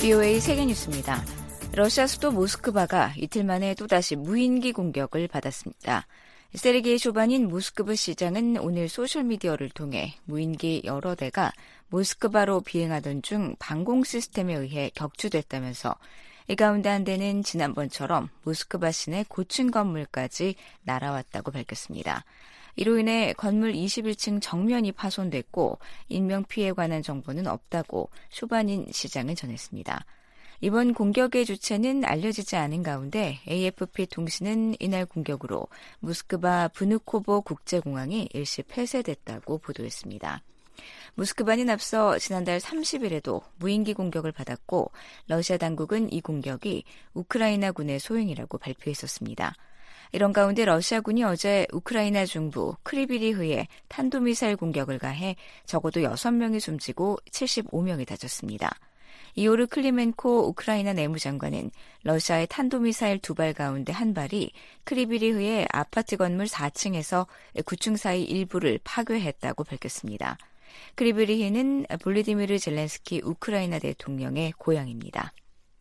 BOA 세계뉴스입니다. 러시아 수도 모스크바가 이틀 만에 또다시 무인기 공격을 받았습니다. 세르게이 쇼바닌 모스크바 시장은 오늘 소셜미디어를 통해 무인기 여러 대가 모스크바로 비행하던 중 방공 시스템에 의해 격추됐다면서 이 가운데 한 대는 지난번처럼 모스크바 시내 고층 건물까지 날아왔다고 밝혔습니다. 이로 인해 건물 21층 정면이 파손됐고 인명피해에 관한 정보는 없다고 쇼바닌 시장은 전했습니다. 이번 공격의 주체는 알려지지 않은 가운데 AFP 통신은 이날 공격으로 모스크바 브누코보 국제공항이 일시 폐쇄됐다고 보도했습니다. 모스크바는 앞서 지난달 30일에도 무인기 공격을 받았고 러시아 당국은 이 공격이 우크라이나군의 소행이라고 발표했었습니다. 이런 가운데 러시아군이 어제 우크라이나 중부 크리비리흐에 탄도미사일 공격을 가해 적어도 6명이 숨지고 75명이 다쳤습니다. 이오르 클리멘코 우크라이나 내무장관은 러시아의 탄도미사일 2발 가운데 한 발이 크리비리흐의 아파트 건물 4층에서 9층 사이 일부를 파괴했다고 밝혔습니다. 크리비리흐는 볼로디미르 젤렌스키 우크라이나 대통령의 고향입니다.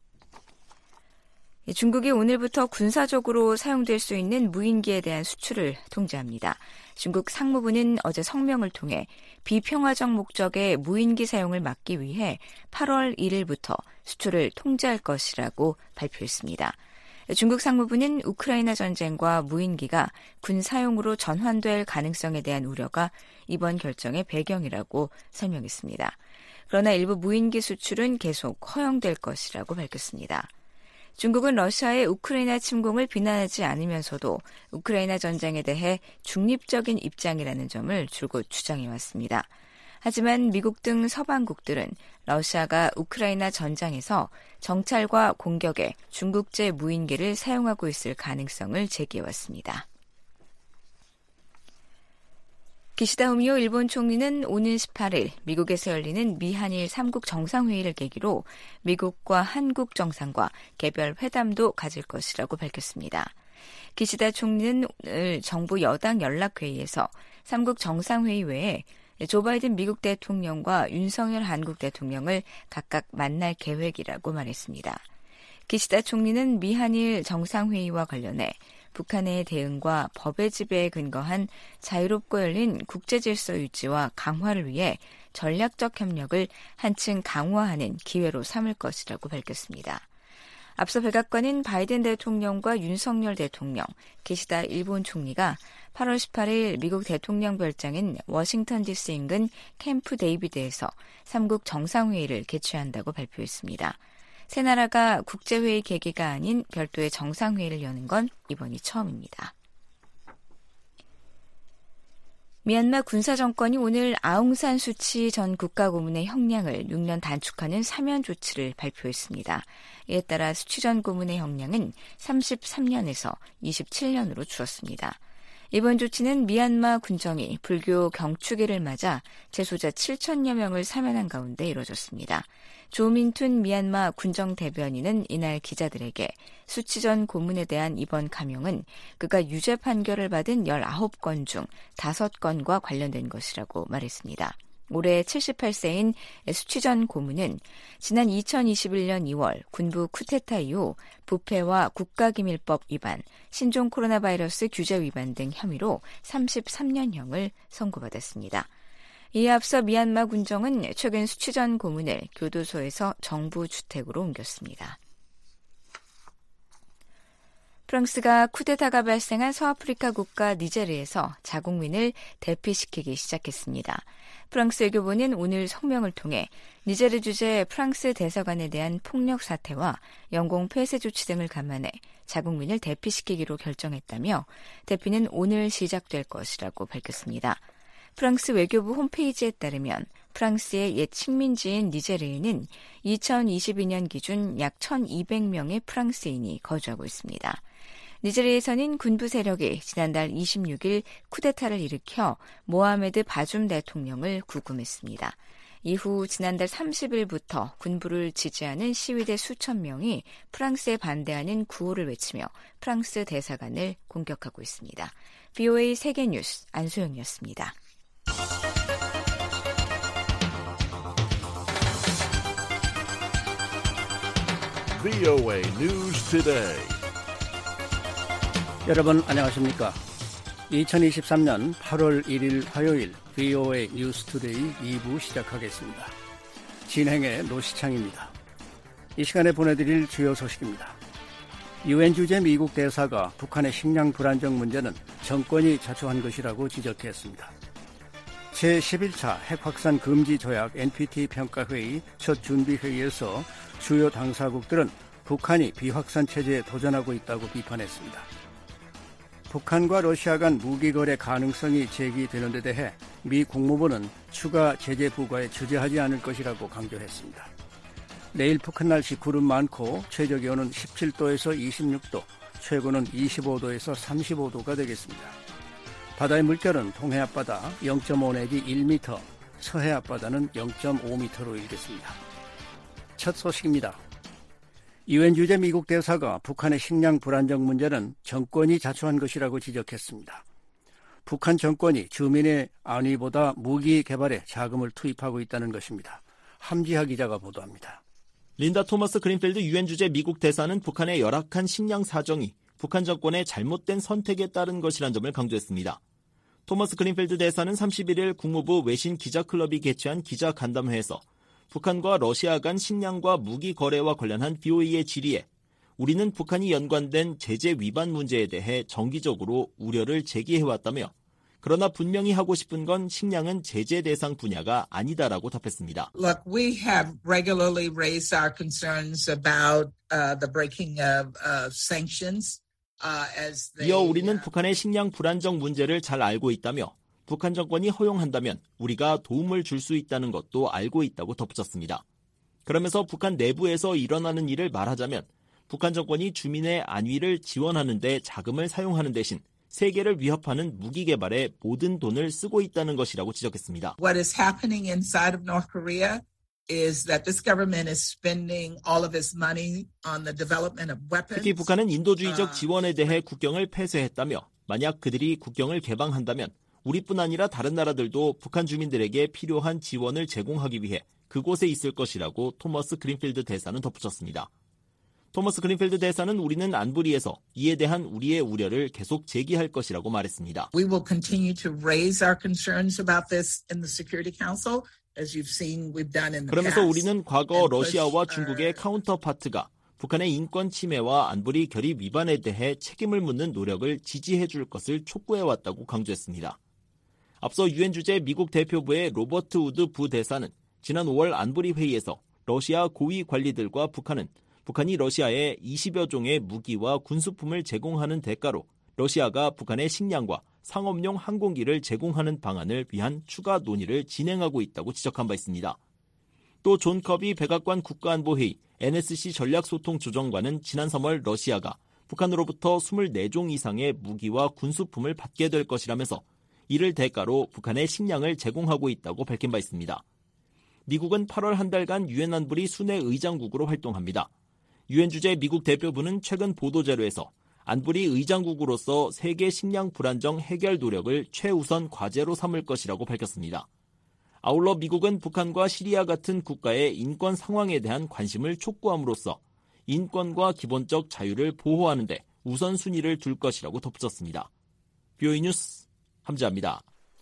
중국이 오늘부터 군사적으로 사용될 수 있는 무인기에 대한 수출을 통제합니다. 중국 상무부는 어제 성명을 통해 비평화적 목적의 무인기 사용을 막기 위해 8월 1일부터 수출을 통제할 것이라고 발표했습니다. 중국 상무부는 우크라이나 전쟁과 무인기가 군 사용으로 전환될 가능성에 대한 우려가 이번 결정의 배경이라고 설명했습니다. 그러나 일부 무인기 수출은 계속 허용될 것이라고 밝혔습니다. 중국은 러시아의 우크라이나 침공을 비난하지 않으면서도 우크라이나 전쟁에 대해 중립적인 입장이라는 점을 줄곧 주장해왔습니다. 하지만 미국 등 서방국들은 러시아가 우크라이나 전장에서 정찰과 공격에 중국제 무인기를 사용하고 있을 가능성을 제기해왔습니다. 기시다 후미오 일본 총리는 오는 18일 미국에서 열리는 미한일 3국 정상회의를 계기로 미국과 한국 정상과 개별 회담도 가질 것이라고 밝혔습니다. 기시다 총리는 오늘 정부 여당 연락회의에서 3국 정상회의 외에 조 바이든 미국 대통령과 윤석열 한국 대통령을 각각 만날 계획이라고 말했습니다. 기시다 총리는 미한일 정상회의와 관련해 북한의 대응과 법의 지배에 근거한 자유롭고 열린 국제질서 유지와 강화를 위해 전략적 협력을 한층 강화하는 기회로 삼을 것이라고 밝혔습니다. 앞서 백악관은 바이든 대통령과 윤석열 대통령, 기시다 일본 총리가 8월 18일 미국 대통령 별장인 워싱턴 DC 인근 캠프 데이비드에서 3국 정상회의를 개최한다고 발표했습니다. 세 나라가 국제회의 계기가 아닌 별도의 정상회의를 여는 건 이번이 처음입니다. 미얀마 군사정권이 오늘 아웅산 수치 전 국가고문의 형량을 6년 단축하는 사면 조치를 발표했습니다. 이에 따라 수치 전 고문의 형량은 33년에서 27년으로 줄었습니다. 이번 조치는 미얀마 군정이 불교 경축일을 맞아 재소자 7천여 명을 사면한 가운데 이뤄졌습니다. 조민툰 미얀마 군정 대변인은 이날 기자들에게 수치 전 고문에 대한 이번 감형은 그가 유죄 판결을 받은 19건 중 5건과 관련된 것이라고 말했습니다. 올해 78세인 수치 전 고문은 지난 2021년 2월 군부 쿠데타 이후 부패와 국가기밀법 위반, 신종 코로나 바이러스 규제 위반 등 혐의로 33년형을 선고받았습니다. 이에 앞서 미얀마 군정은 최근 수치 전 고문을 교도소에서 정부 주택으로 옮겼습니다. 프랑스가 쿠데타가 발생한 서아프리카 국가 니제르에서 자국민을 대피시키기 시작했습니다. 프랑스 외교부는 오늘 성명을 통해 니제르 주재 프랑스 대사관에 대한 폭력 사태와 영공 폐쇄 조치 등을 감안해 자국민을 대피시키기로 결정했다며 대피는 오늘 시작될 것이라고 밝혔습니다. 프랑스 외교부 홈페이지에 따르면 프랑스의 옛 식민지인 니제르에는 2022년 기준 약 1,200명의 프랑스인이 거주하고 있습니다. 니제르에서는 군부 세력이 지난달 26일 쿠데타를 일으켜 모하메드 바줌 대통령을 구금했습니다. 이후 지난달 30일부터 군부를 지지하는 시위대 수천 명이 프랑스에 반대하는 구호를 외치며 프랑스 대사관을 공격하고 있습니다. BOA 세계뉴스 안소영이었습니다. VOA News Today. 여러분 안녕하십니까? 2023년 8월 1일 화요일 VOA News Today 2부 시작하겠습니다. 진행의 노시창입니다. 이 시간에 보내드릴 주요 소식입니다. 유엔 주재 미국 대사가 북한의 식량 불안정 문제는 정권이 자초한 것이라고 지적했습니다. 제11차 핵확산 금지 조약 NPT 평가회의 첫 준비회의에서 주요 당사국들은 북한이 비확산 체제에 도전하고 있다고 비판했습니다. 북한과 러시아 간 무기 거래 가능성이 제기되는 데 대해 미 국무부는 추가 제재 부과에 주저하지 않을 것이라고 강조했습니다. 내일 북한 날씨 구름 많고 최저 기온은 17도에서 26도, 최고는 25도에서 35도가 되겠습니다. 바다의 물결은 동해 앞바다 0.5 내지 1m, 서해 앞바다는 0.5m로 일겠습니다. 첫 소식입니다. 유엔 주재 미국 대사가 북한의 식량 불안정 문제는 정권이 자초한 것이라고 지적했습니다. 북한 정권이 주민의 안위보다 무기 개발에 자금을 투입하고 있다는 것입니다. 함지하 기자가 보도합니다. 린다 토머스 그린필드 유엔 주재 미국 대사는 북한의 열악한 식량 사정이 북한 정권의 잘못된 선택에 따른 것이란 점을 강조했습니다. 토머스 그린필드 대사는 31일 국무부 외신 기자클럽이 개최한 기자 간담회에서 북한과 러시아 간 식량과 무기 거래와 관련한 BOE의 질의에 우리는 북한이 연관된 제재 위반 문제에 대해 정기적으로 우려를 제기해왔다며 그러나 분명히 하고 싶은 건 식량은 제재 대상 분야가 아니다라고 답했습니다. Look, we have regularly raised our concerns about the breaking of sanctions. 이어 우리는 북한의 식량 불안정 문제를 잘 알고 있다며 북한 정권이 허용한다면 우리가 도움을 줄 수 있다는 것도 알고 있다고 덧붙였습니다. 그러면서 북한 내부에서 일어나는 일을 말하자면 북한 정권이 주민의 안위를 지원하는 데 자금을 사용하는 대신 세계를 위협하는 무기 개발에 모든 돈을 쓰고 있다는 것이라고 지적했습니다. What is happening inside of North Korea is that this government is spending all of its money on the development of weapons. 특히 북한은 인도주의적 지원에 대해 국경을 폐쇄했다며 만약 그들이 국경을 개방한다면 우리뿐 아니라 다른 나라들도 북한 주민들에게 필요한 지원을 제공하기 위해 그곳에 있을 것이라고 토머스 그린필드 대사는 덧붙였습니다. 토머스 그린필드 대사는 우리는 안보리에서 이에 대한 우리의 우려를 계속 제기할 것이라고 말했습니다. We will continue to raise our concerns about this in the Security Council, as you've seen we've done in the 그러면서 past. 우리는 과거 러시아와 중국의 카운터파트가 북한의 인권 침해와 안보리 결의 위반에 대해 책임을 묻는 노력을 지지해 줄 것을 촉구해왔다고 강조했습니다. 앞서 유엔 주재 미국 대표부의 로버트 우드 부대사는 지난 5월 안보리 회의에서 러시아 고위 관리들과 북한이 러시아에 20여 종의 무기와 군수품을 제공하는 대가로 러시아가 북한의 식량과 상업용 항공기를 제공하는 방안을 위한 추가 논의를 진행하고 있다고 지적한 바 있습니다. 또 존 커비 백악관 국가안보회의 NSC 전략소통조정관은 지난 3월 러시아가 북한으로부터 24종 이상의 무기와 군수품을 받게 될 것이라면서 이를 대가로 북한의 식량을 제공하고 있다고 밝힌 바 있습니다. 미국은 8월 한 달간 유엔 안보리 순회 의장국으로 활동합니다. 유엔 주재 미국 대표부는 최근 보도자료에서 안보리 의장국으로서 세계 식량 불안정 해결 노력을 최우선 과제로 삼을 것이라고 밝혔습니다. 아울러 미국은 북한과 시리아 같은 국가의 인권 상황에 대한 관심을 촉구함으로써 인권과 기본적 자유를 보호하는 데 우선순위를 둘 것이라고 덧붙였습니다. VOA 뉴스 함지아입니다.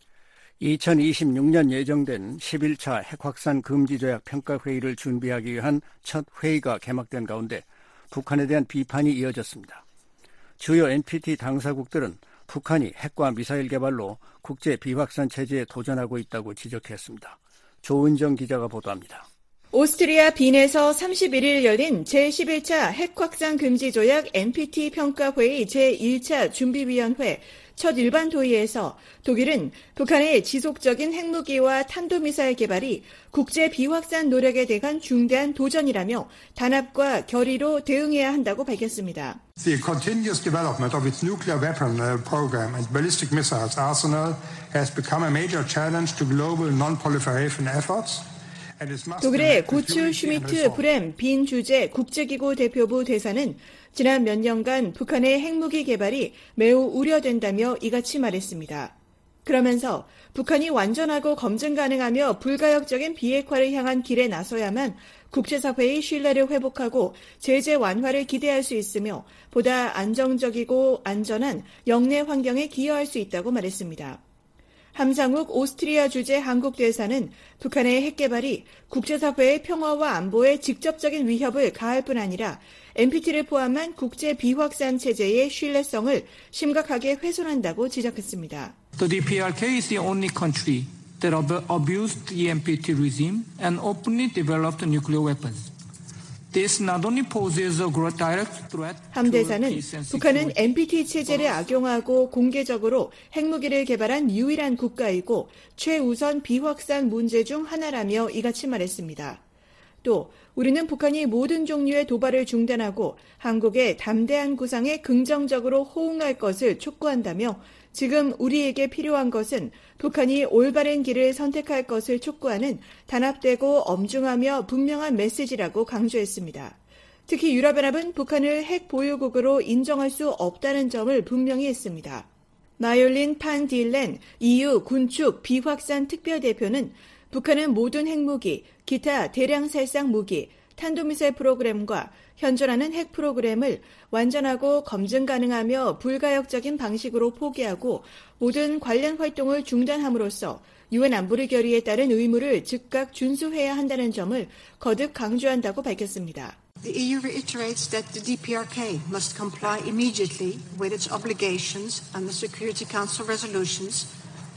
2026년 예정된 11차 핵확산 금지 조약 평가회의를 준비하기 위한 첫 회의가 개막된 가운데 북한에 대한 비판이 이어졌습니다. 주요 NPT 당사국들은 북한이 핵과 미사일 개발로 국제 비확산 체제에 도전하고 있다고 지적했습니다. 조은정 기자가 보도합니다. 오스트리아 빈에서 31일 열린 제11차 핵확산 금지 조약 NPT 평가회의 제1차 준비위원회 첫 일반 도의에서 독일은 북한의 지속적인 핵무기와 탄도미사일 개발이 국제 비확산 노력에 대한 중대한 도전이라며 단합과 결의로 대응해야 한다고 밝혔습니다. The continuous development of its nuclear weapon program and ballistic missiles arsenal has become a major challenge to global non-proliferation efforts. 독일의 구츠 슈미트 브렘 빈 주재 국제기구 대표부 대사는 지난 몇 년간 북한의 핵무기 개발이 매우 우려된다며 이같이 말했습니다. 그러면서 북한이 완전하고 검증 가능하며 불가역적인 비핵화를 향한 길에 나서야만 국제사회의 신뢰를 회복하고 제재 완화를 기대할 수 있으며 보다 안정적이고 안전한 영내 환경에 기여할 수 있다고 말했습니다. 함상욱 오스트리아 주재 한국 대사는 북한의 핵 개발이 국제사회의 평화와 안보에 직접적인 위협을 가할 뿐 아니라 NPT를 포함한 국제 비확산 체제의 신뢰성을 심각하게 훼손한다고 지적했습니다. The DPRK is the only country that abused the NPT regime and openly developed nuclear weapons. This not only poses a direct threat. 함 대사는 북한은 NPT 체제를 악용하고 공개적으로 핵무기를 개발한 유일한 국가이고 최우선 비확산 문제 중 하나라며 이같이 말했습니다. 또 우리는 북한이 모든 종류의 도발을 중단하고 한국의 담대한 구상에 긍정적으로 호응할 것을 촉구한다며 지금 우리에게 필요한 것은 북한이 올바른 길을 선택할 것을 촉구하는 단합되고 엄중하며 분명한 메시지라고 강조했습니다. 특히 유럽연합은 북한을 핵 보유국으로 인정할 수 없다는 점을 분명히 했습니다. 마율린 판 딜렌 EU 군축 비확산 특별대표는 북한은 모든 핵무기, 기타 대량 살상 무기, 탄도미사일 프로그램과 현존하는 핵 프로그램을 완전하고 검증 가능하며 불가역적인 방식으로 포기하고 모든 관련 활동을 중단함으로써 유엔 안보리 결의에 따른 의무를 즉각 준수해야 한다는 점을 거듭 강조한다고 밝혔습니다. The EU reiterates that the DPRK must comply immediately with its obligations and the Security Council resolutions.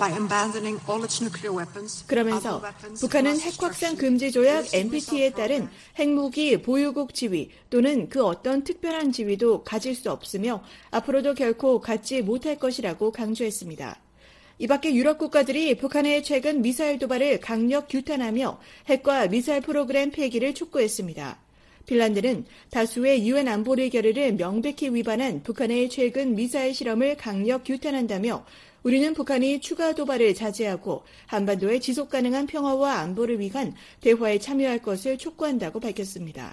그러면서 북한은 핵확산 금지 조약 NPT에 따른 핵무기 보유국 지위 또는 그 어떤 특별한 지위도 가질 수 없으며 앞으로도 결코 갖지 못할 것이라고 강조했습니다. 이 밖에 유럽 국가들이 북한의 최근 미사일 도발을 강력 규탄하며 핵과 미사일 프로그램 폐기를 촉구했습니다. 핀란드는 다수의 유엔 안보리 결의를 명백히 위반한 북한의 최근 미사일 실험을 강력 규탄한다며 우리는 북한이 추가 도발을 자제하고 한반도의 지속 가능한 평화와 안보를 위한 대화에 참여할 것을 촉구한다고 밝혔습니다.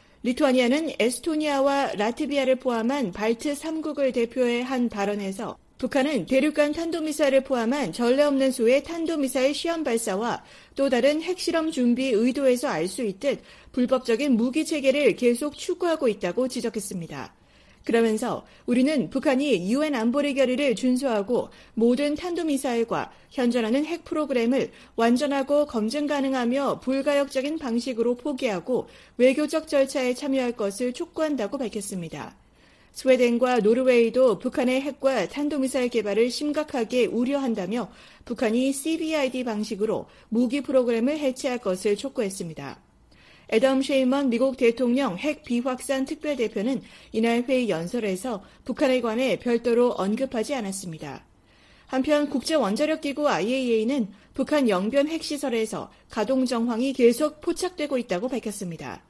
리투아니아는 에스토니아와 라트비아를 포함한 발트 3국을 대표해 한 발언에서 북한은 대륙간 탄도미사일을 포함한 전례 없는 수의 탄도미사일 시험 발사와 또 다른 핵실험 준비 의도에서 알 수 있듯 불법적인 무기 체계를 계속 추구하고 있다고 지적했습니다. 그러면서 우리는 북한이 유엔 안보리 결의를 준수하고 모든 탄도미사일과 현존하는 핵 프로그램을 완전하고 검증 가능하며 불가역적인 방식으로 포기하고 외교적 절차에 참여할 것을 촉구한다고 밝혔습니다. 스웨덴과 노르웨이도 북한의 핵과 탄도미사일 개발을 심각하게 우려한다며 북한이 CBID 방식으로 무기 프로그램을 해체할 것을 촉구했습니다. 애덤 쉐이먼 미국 대통령 핵 비확산 특별대표는 이날 회의 연설에서 북한에 관해 별도로 언급하지 않았습니다. 한편 국제원자력기구 IAEA는 북한 영변 핵시설에서 가동 정황이 계속 포착되고 있다고 밝혔습니다.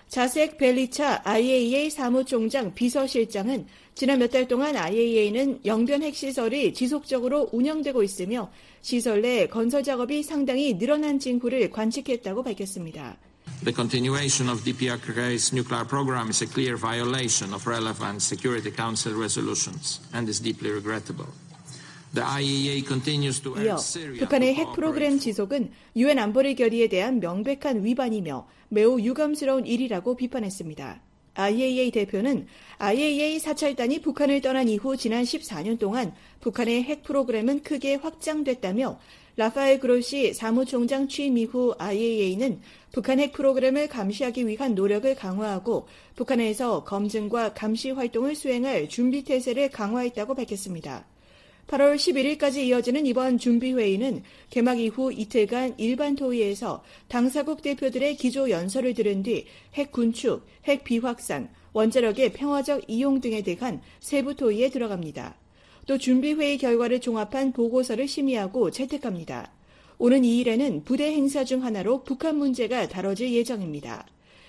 자색 벨리차 IAEA 사무총장 비서실장은 지난 몇 달 동안 IAEA는 영변 핵시설이 지속적으로 운영되고 있으며 시설 내 건설 작업이 상당히 늘어난 징후를 관측했다고 밝혔습니다. The continuation of DPRK's nuclear program is a clear violation of relevant Security Council resolutions and is deeply regrettable. The IAEA continues to urge Syria. 북한의 핵 프로그램 지속은 유엔 안보리 결의에 대한 명백한 위반이며 매우 유감스러운 일이라고 비판했습니다. IAEA 대표는 IAEA 사찰단이 북한을 떠난 이후 지난 14년 동안 북한의 핵 프로그램은 크게 확장됐다며 라파엘 그로시 사무총장 취임 이후 IAEA는 북한 핵 프로그램을 감시하기 위한 노력을 강화하고 북한에서 검증과 감시 활동을 수행할 준비 태세를 강화했다고 밝혔습니다. 8월 11일까지 이어지는 이번 준비회의는 개막 이후 이틀간 일반 토의에서 당사국 대표들의 기조 연설을 들은 뒤 핵 군축, 핵 비확산, 원자력의 평화적 이용 등에 대한 세부 토의에 들어갑니다. 또 준비회의 결과를 종합한 보고서를 심의하고 채택합니다. 오는 2일에는 부대 행사 중 하나로 북한 문제가 다뤄질 예정입니다.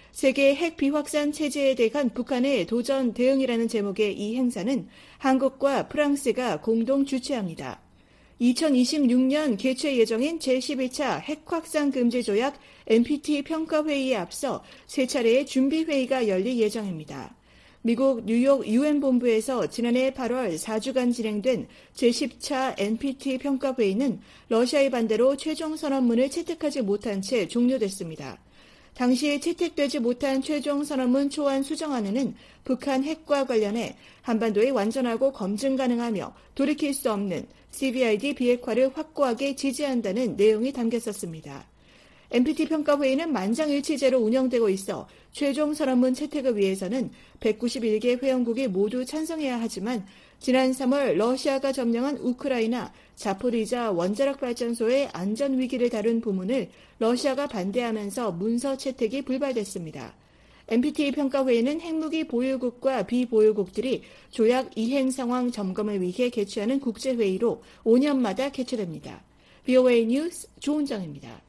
세계 핵 비확산 체제에 대한 북한의 도전 대응이라는 제목의 이 행사는 한국과 프랑스가 공동 주최합니다. 2026년 개최 예정인 제11차 핵 확산 금지 조약 NPT 평가회의에 앞서 세 차례의 준비회의가 열릴 예정입니다. 미국 뉴욕 유엔본부에서 지난해 8월 4주간 진행된 제10차 NPT 평가회의는 러시아의 반대로 최종 선언문을 채택하지 못한 채 종료됐습니다. 당시 채택되지 못한 최종 선언문 초안 수정안에는 북한 핵과 관련해 한반도에 완전하고 검증 가능하며 돌이킬 수 없는 CVID 비핵화를 확고하게 지지한다는 내용이 담겼었습니다. NPT 평가회의는 만장일치제로 운영되고 있어 최종 선언문 채택을 위해서는 191개 회원국이 모두 찬성해야 하지만 지난 3월 러시아가 점령한 우크라이나 자포리자 원자력 발전소의 안전 위기를 다룬 부문을 러시아가 반대하면서 문서 채택이 불발됐습니다. NPT 평가회의는 핵무기 보유국과 비보유국들이 조약 이행 상황 점검을 위해 개최하는 국제회의로 5년마다 개최됩니다. VOA 뉴스 조은정입니다.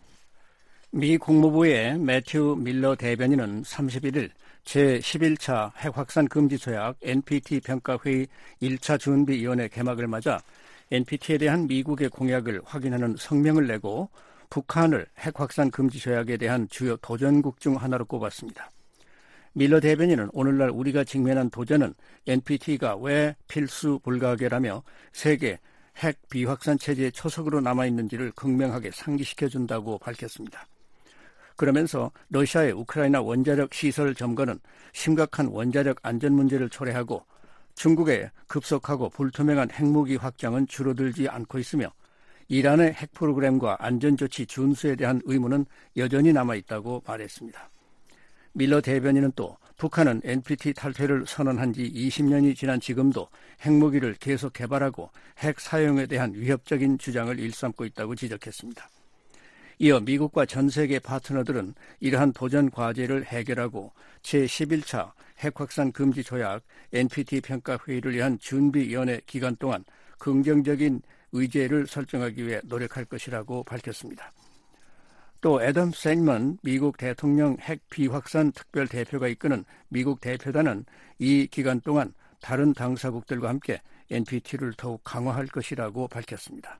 미 국무부의 매튜 밀러 대변인은 31일 제11차 핵확산 금지 조약 NPT 평가회의 1차 준비위원회 개막을 맞아 NPT에 대한 미국의 공약을 확인하는 성명을 내고 북한을 핵확산 금지 조약에 대한 주요 도전국 중 하나로 꼽았습니다. 밀러 대변인은 오늘날 우리가 직면한 도전은 NPT가 왜 필수 불가결하며 세계 핵 비확산 체제의 초석으로 남아있는지를 극명하게 상기시켜준다고 밝혔습니다. 그러면서 러시아의 우크라이나 원자력 시설 점거는 심각한 원자력 안전 문제를 초래하고 중국의 급속하고 불투명한 핵무기 확장은 줄어들지 않고 있으며 이란의 핵 프로그램과 안전조치 준수에 대한 의무는 여전히 남아있다고 말했습니다. 밀러 대변인은 또 북한은 NPT 탈퇴를 선언한 지 20년이 지난 지금도 핵무기를 계속 개발하고 핵 사용에 대한 위협적인 주장을 일삼고 있다고 지적했습니다. 이어 미국과 전 세계 파트너들은 이러한 도전 과제를 해결하고 제11차 핵확산 금지 조약 NPT 평가회의를 위한 준비위원회 기간 동안 긍정적인 의제를 설정하기 위해 노력할 것이라고 밝혔습니다. 또 애덤 세인먼 미국 대통령 핵 비확산 특별대표가 이끄는 미국 대표단은 이 기간 동안 다른 당사국들과 함께 NPT를 더욱 강화할 것이라고 밝혔습니다.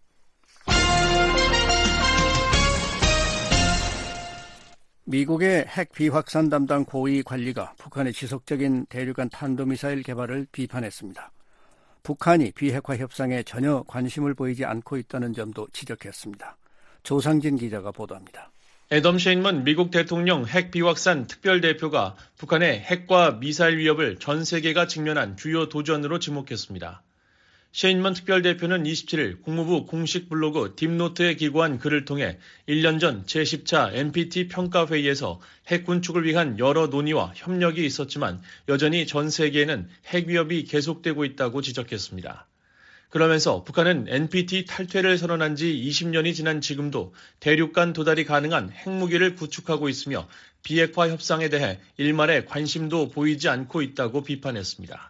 미국의 핵 비확산 담당 고위 관리가 북한의 지속적인 대륙간 탄도미사일 개발을 비판했습니다. 북한이 비핵화 협상에 전혀 관심을 보이지 않고 있다는 점도 지적했습니다. 조상진 기자가 보도합니다. 애덤 셰인먼 미국 대통령 핵 비확산 특별대표가 북한의 핵과 미사일 위협을 전 세계가 직면한 주요 도전으로 지목했습니다. 셰인먼 특별대표는 27일 국무부 공식 블로그 딥노트에 기고한 글을 통해 1년 전 제10차 NPT 평가회의에서 핵 군축을 위한 여러 논의와 협력이 있었지만 여전히 전 세계에는 핵 위협이 계속되고 있다고 지적했습니다. 그러면서 북한은 NPT 탈퇴를 선언한 지 20년이 지난 지금도 대륙간 도달이 가능한 핵무기를 구축하고 있으며 비핵화 협상에 대해 일말의 관심도 보이지 않고 있다고 비판했습니다.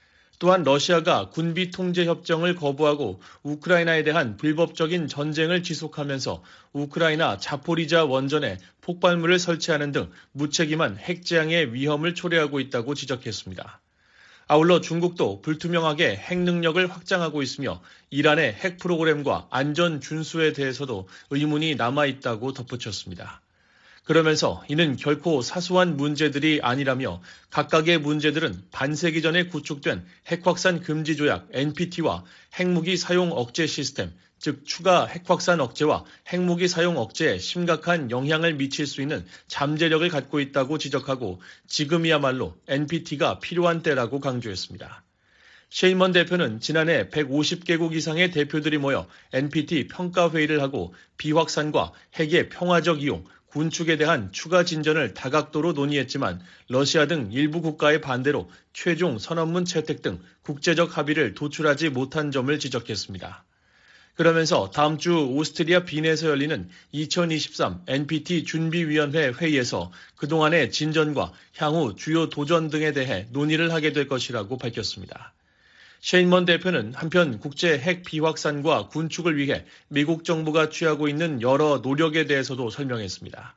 또한 러시아가 군비 통제 협정을 거부하고 우크라이나에 대한 불법적인 전쟁을 지속하면서 우크라이나 자포리자 원전에 폭발물을 설치하는 등 무책임한 핵재앙의 위험을 초래하고 있다고 지적했습니다. 아울러 중국도 불투명하게 핵 능력을 확장하고 있으며 이란의 핵 프로그램과 안전 준수에 대해서도 의문이 남아있다고 덧붙였습니다. 그러면서 이는 결코 사소한 문제들이 아니라며 각각의 문제들은 반세기 전에 구축된 핵확산 금지 조약 NPT와 핵무기 사용 억제 시스템, 즉 추가 핵확산 억제와 핵무기 사용 억제에 심각한 영향을 미칠 수 있는 잠재력을 갖고 있다고 지적하고 지금이야말로 NPT가 필요한 때라고 강조했습니다. 셰인먼 대표는 지난해 150개국 이상의 대표들이 모여 NPT 평가회의를 하고 비확산과 핵의 평화적 이용, 군축에 대한 추가 진전을 다각도로 논의했지만 러시아 등 일부 국가의 반대로 최종 선언문 채택 등 국제적 합의를 도출하지 못한 점을 지적했습니다. 그러면서 다음 주 오스트리아 빈에서 열리는 2023 NPT 준비위원회 회의에서 그동안의 진전과 향후 주요 도전 등에 대해 논의를 하게 될 것이라고 밝혔습니다. 셰인먼 대표는 한편 국제 핵 비확산과 군축을 위해 미국 정부가 취하고 있는 여러 노력에 대해서도 설명했습니다.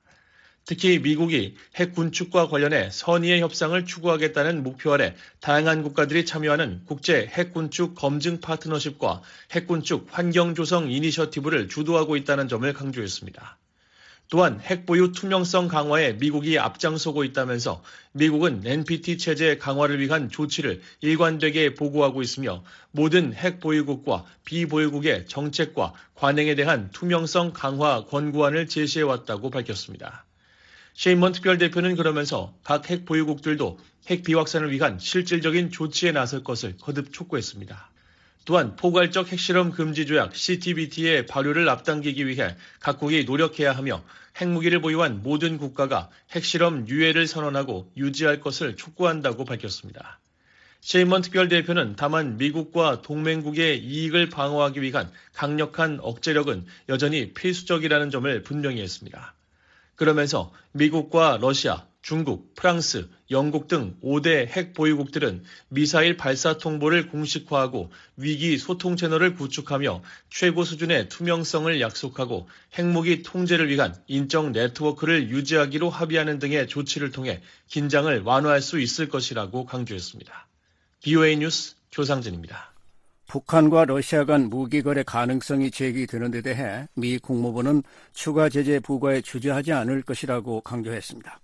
특히 미국이 핵 군축과 관련해 선의의 협상을 추구하겠다는 목표 아래 다양한 국가들이 참여하는 국제 핵 군축 검증 파트너십과 핵 군축 환경 조성 이니셔티브를 주도하고 있다는 점을 강조했습니다. 또한 핵보유 투명성 강화에 미국이 앞장서고 있다면서 미국은 NPT 체제 강화를 위한 조치를 일관되게 보고하고 있으며 모든 핵보유국과 비보유국의 정책과 관행에 대한 투명성 강화 권고안을 제시해왔다고 밝혔습니다. 셰인먼 특별대표는 그러면서 각 핵보유국들도 핵 비확산을 위한 실질적인 조치에 나설 것을 거듭 촉구했습니다. 또한 포괄적 핵실험 금지 조약 CTBT의 발효를 앞당기기 위해 각국이 노력해야 하며 핵무기를 보유한 모든 국가가 핵실험 유예를 선언하고 유지할 것을 촉구한다고 밝혔습니다. 셰인먼 특별대표는 다만 미국과 동맹국의 이익을 방어하기 위한 강력한 억제력은 여전히 필수적이라는 점을 분명히 했습니다. 그러면서 미국과 러시아, 중국, 프랑스, 영국 등 5대 핵 보유국들은 미사일 발사 통보를 공식화하고 위기 소통 채널을 구축하며 최고 수준의 투명성을 약속하고 핵무기 통제를 위한 인적 네트워크를 유지하기로 합의하는 등의 조치를 통해 긴장을 완화할 수 있을 것이라고 강조했습니다. BOA 뉴스 조상진입니다. 북한과 러시아 간 무기 거래 가능성이 제기되는 데 대해 미 국무부는 추가 제재 부과에 주저하지 않을 것이라고 강조했습니다.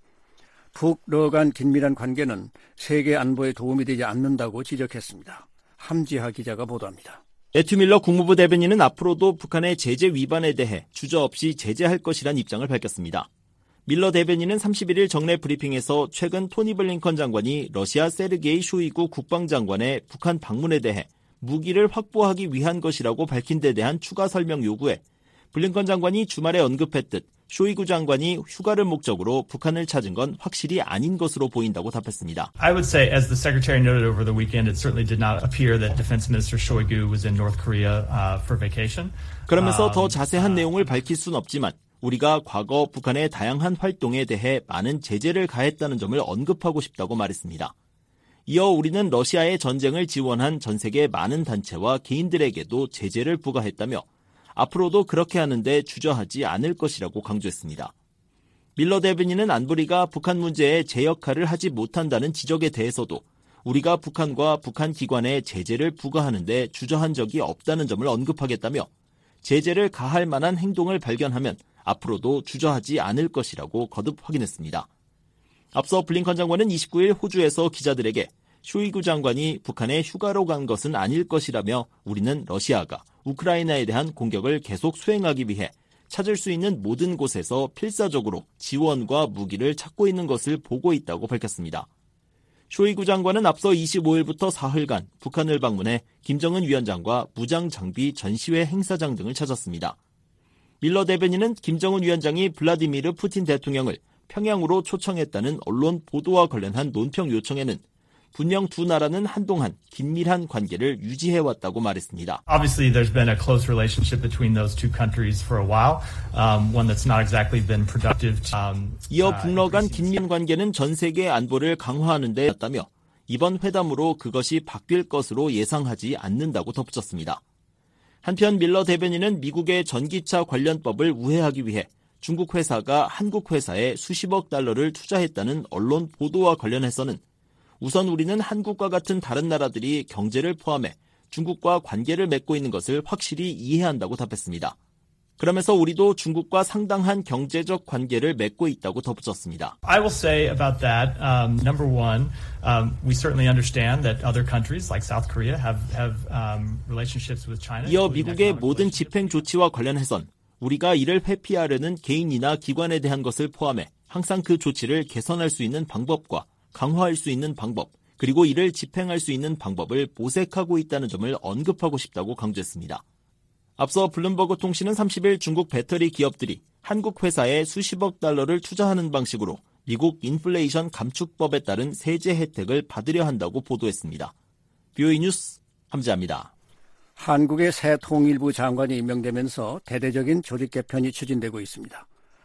북러 간 긴밀한 관계는 세계 안보에 도움이 되지 않는다고 지적했습니다. 함지하 기자가 보도합니다. 매튜 밀러 국무부 대변인은 앞으로도 북한의 제재 위반에 대해 주저없이 제재할 것이란 입장을 밝혔습니다. 밀러 대변인은 31일 정례 브리핑에서 최근 토니 블링컨 장관이 러시아 세르게이 쇼이구 국방장관의 북한 방문에 대해 무기를 확보하기 위한 것이라고 밝힌 데 대한 추가 설명 요구에 블링컨 장관이 주말에 언급했듯 쇼이구 장관이 휴가를 목적으로 북한을 찾은 건 확실히 아닌 것으로 보인다고 답했습니다. I would say, as the Secretary noted over the weekend, it certainly did not appear that Defense Minister Shoigu was in North Korea for vacation. 그러면서 더 자세한 내용을 밝힐 순 없지만 우리가 과거 북한의 다양한 활동에 대해 많은 제재를 가했다는 점을 언급하고 싶다고 말했습니다. 이어 우리는 러시아의 전쟁을 지원한 전 세계 많은 단체와 개인들에게도 제재를 부과했다며 앞으로도 그렇게 하는데 주저하지 않을 것이라고 강조했습니다. 밀러 대변인은 안보리가 북한 문제에 제 역할을 하지 못한다는 지적에 대해서도 우리가 북한과 북한 기관에 제재를 부과하는데 주저한 적이 없다는 점을 언급하겠다며 제재를 가할 만한 행동을 발견하면 앞으로도 주저하지 않을 것이라고 거듭 확인했습니다. 앞서 블링컨 장관은 29일 호주에서 기자들에게 쇼이구 장관이 북한에 휴가로 간 것은 아닐 것이라며 우리는 러시아가 우크라이나에 대한 공격을 계속 수행하기 위해 찾을 수 있는 모든 곳에서 필사적으로 지원과 무기를 찾고 있는 것을 보고 있다고 밝혔습니다. 쇼이구 장관은 앞서 25일부터 사흘간 북한을 방문해 김정은 위원장과 무장장비 전시회 행사장 등을 찾았습니다. 밀러 대변인은 김정은 위원장이 블라디미르 푸틴 대통령을 평양으로 초청했다는 언론 보도와 관련한 논평 요청에는 분명 두 나라는 한동안 긴밀한 관계를 유지해왔다고 말했습니다. Obviously, there's been a close relationship between those two countries for a while, one that's not exactly been productive. 이어 북러 간 긴밀한 관계는 전 세계 안보를 강화하는 데 였다며 이번 회담으로 그것이 바뀔 것으로 예상하지 않는다고 덧붙였습니다. 한편 밀러 대변인은 미국의 전기차 관련법을 우회하기 위해 중국 회사가 한국 회사에 수십억 달러를 투자했다는 언론 보도와 관련해서는 우선 우리는 한국과 같은 다른 나라들이 경제를 포함해 중국과 관계를 맺고 있는 것을 확실히 이해한다고 답했습니다. 그러면서 우리도 중국과 상당한 경제적 관계를 맺고 있다고 덧붙였습니다. I will say about that, number one, we certainly understand that other countries like South Korea have relationships with China. 이어 미국의 모든 집행 조치와 관련해선 우리가 이를 회피하려는 개인이나 기관에 대한 것을 포함해 항상 그 조치를 개선할 수 있는 방법과 강화할 수 있는 방법, 그리고 이를 집행할 수 있는 방법을 모색하고 있다는 점을 언급하고 싶다고 강조했습니다. 앞서 블룸버그 통신은 30일 중국 배터리 기업들이 한국 회사에 수십억 달러를 투자하는 방식으로 미국 인플레이션 감축법에 따른 세제 혜택을 받으려 한다고 보도했습니다. BOA 뉴스 함지아입니다. 한국의 새 통일부 장관이 임명되면서 대대적인 조직 개편이 추진되고 있습니다.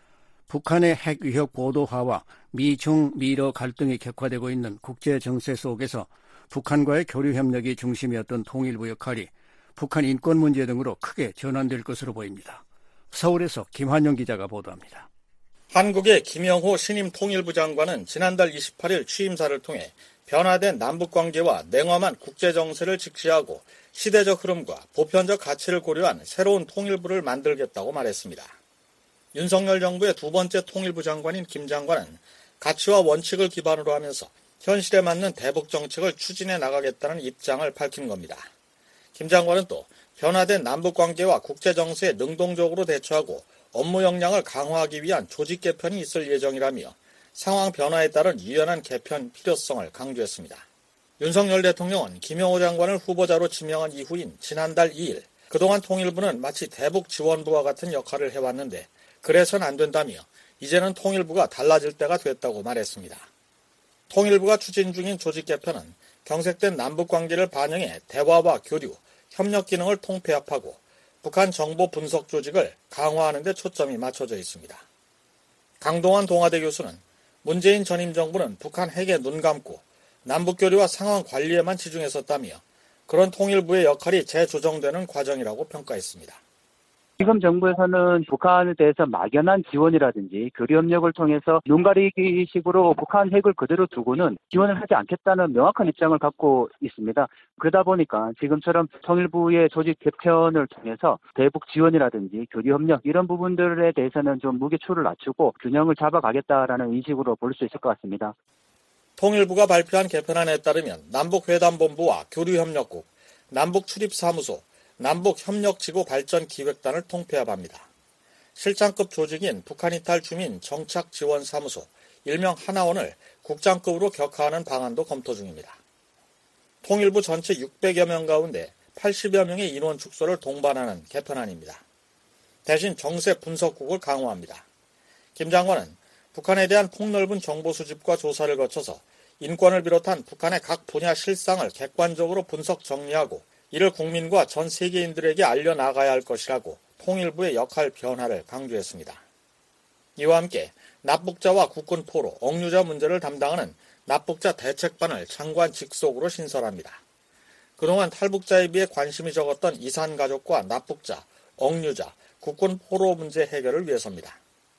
북한의 핵 위협 고도화와 미중 미러 갈등이 격화되고 있는 국제 정세 속에서 북한과의 교류 협력이 중심이었던 통일부 역할이 북한 인권 문제 등으로 크게 전환될 것으로 보입니다. 서울에서 김환영 기자가 보도합니다. 한국의 김영호 신임 통일부 장관은 지난달 28일 취임사를 통해 변화된 남북관계와 냉엄한 국제정세를 직시하고 시대적 흐름과 보편적 가치를 고려한 새로운 통일부를 만들겠다고 말했습니다. 윤석열 정부의 두 번째 통일부 장관인 김 장관은 가치와 원칙을 기반으로 하면서 현실에 맞는 대북 정책을 추진해 나가겠다는 입장을 밝힌 겁니다. 김 장관은 또 변화된 남북관계와 국제정세에 능동적으로 대처하고 업무 역량을 강화하기 위한 조직 개편이 있을 예정이라며 상황 변화에 따른 유연한 개편 필요성을 강조했습니다. 윤석열 대통령은 김영호 장관을 후보자로 지명한 이후인 지난달 2일 그동안 통일부는 마치 대북 지원부와 같은 역할을 해왔는데 그래서는 안 된다며 이제는 통일부가 달라질 때가 됐다고 말했습니다. 통일부가 추진 중인 조직 개편은 경색된 남북관계를 반영해 대화와 교류, 협력 기능을 통폐합하고 북한 정보 분석 조직을 강화하는 데 초점이 맞춰져 있습니다. 강동원 동아대 교수는 문재인 전임 정부는 북한 핵에 눈 감고 남북교류와 상황 관리에만 치중했었다며 그런 통일부의 역할이 재조정되는 과정이라고 평가했습니다. 지금 정부에서는 북한에 대해서 막연한 지원이라든지 교류 협력을 통해서 눈 가리기식으로 북한 핵을 그대로 두고는 지원을 하지 않겠다는 명확한 입장을 갖고 있습니다. 그러다 보니까 지금처럼 통일부의 조직 개편을 통해서 대북 지원이라든지 교류 협력 이런 부분들에 대해서는 좀 무게추를 낮추고 균형을 잡아가겠다라는 인식으로 볼 수 있을 것 같습니다. 통일부가 발표한 개편안에 따르면 남북회담본부와 교류협력국, 남북출입사무소, 남북협력지구발전기획단을 통폐합합니다. 실장급 조직인 북한이탈 주민 정착지원사무소, 일명 하나원을 국장급으로 격하하는 방안도 검토 중입니다. 통일부 전체 600여 명 가운데 80여 명의 인원 축소를 동반하는 개편안입니다. 대신 정세 분석국을 강화합니다. 김 장관은 북한에 대한 폭넓은 정보 수집과 조사를 거쳐서 인권을 비롯한 북한의 각 분야 실상을 객관적으로 분석 정리하고 이를 국민과 전 세계인들에게 알려나가야 할 것이라고 통일부의 역할 변화를 강조했습니다. 이와 함께 납북자와 국군 포로, 억류자 문제를 담당하는 납북자 대책반을 장관 직속으로 신설합니다. 그동안 탈북자에 비해 관심이 적었던 이산가족과 납북자, 억류자, 국군 포로 문제 해결을 위해서입니다.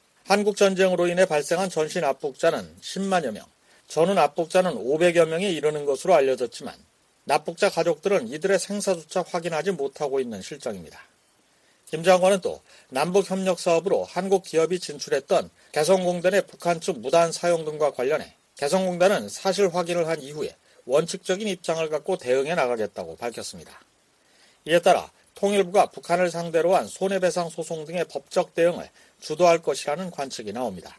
한국전쟁으로 인해 발생한 전시 납북자는 10만여 명, 전후 납북자는 500여 명에 이르는 것으로 알려졌지만 납북자 가족들은 이들의 생사조차 확인하지 못하고 있는 실정입니다. 김 장관은 또 남북협력 사업으로 한국 기업이 진출했던 개성공단의 북한 측 무단 사용 등과 관련해 개성공단은 사실 확인을 한 이후에 원칙적인 입장을 갖고 대응해 나가겠다고 밝혔습니다. 이에 따라 통일부가 북한을 상대로 한 손해배상 소송 등의 법적 대응을 주도할 것이라는 관측이 나옵니다.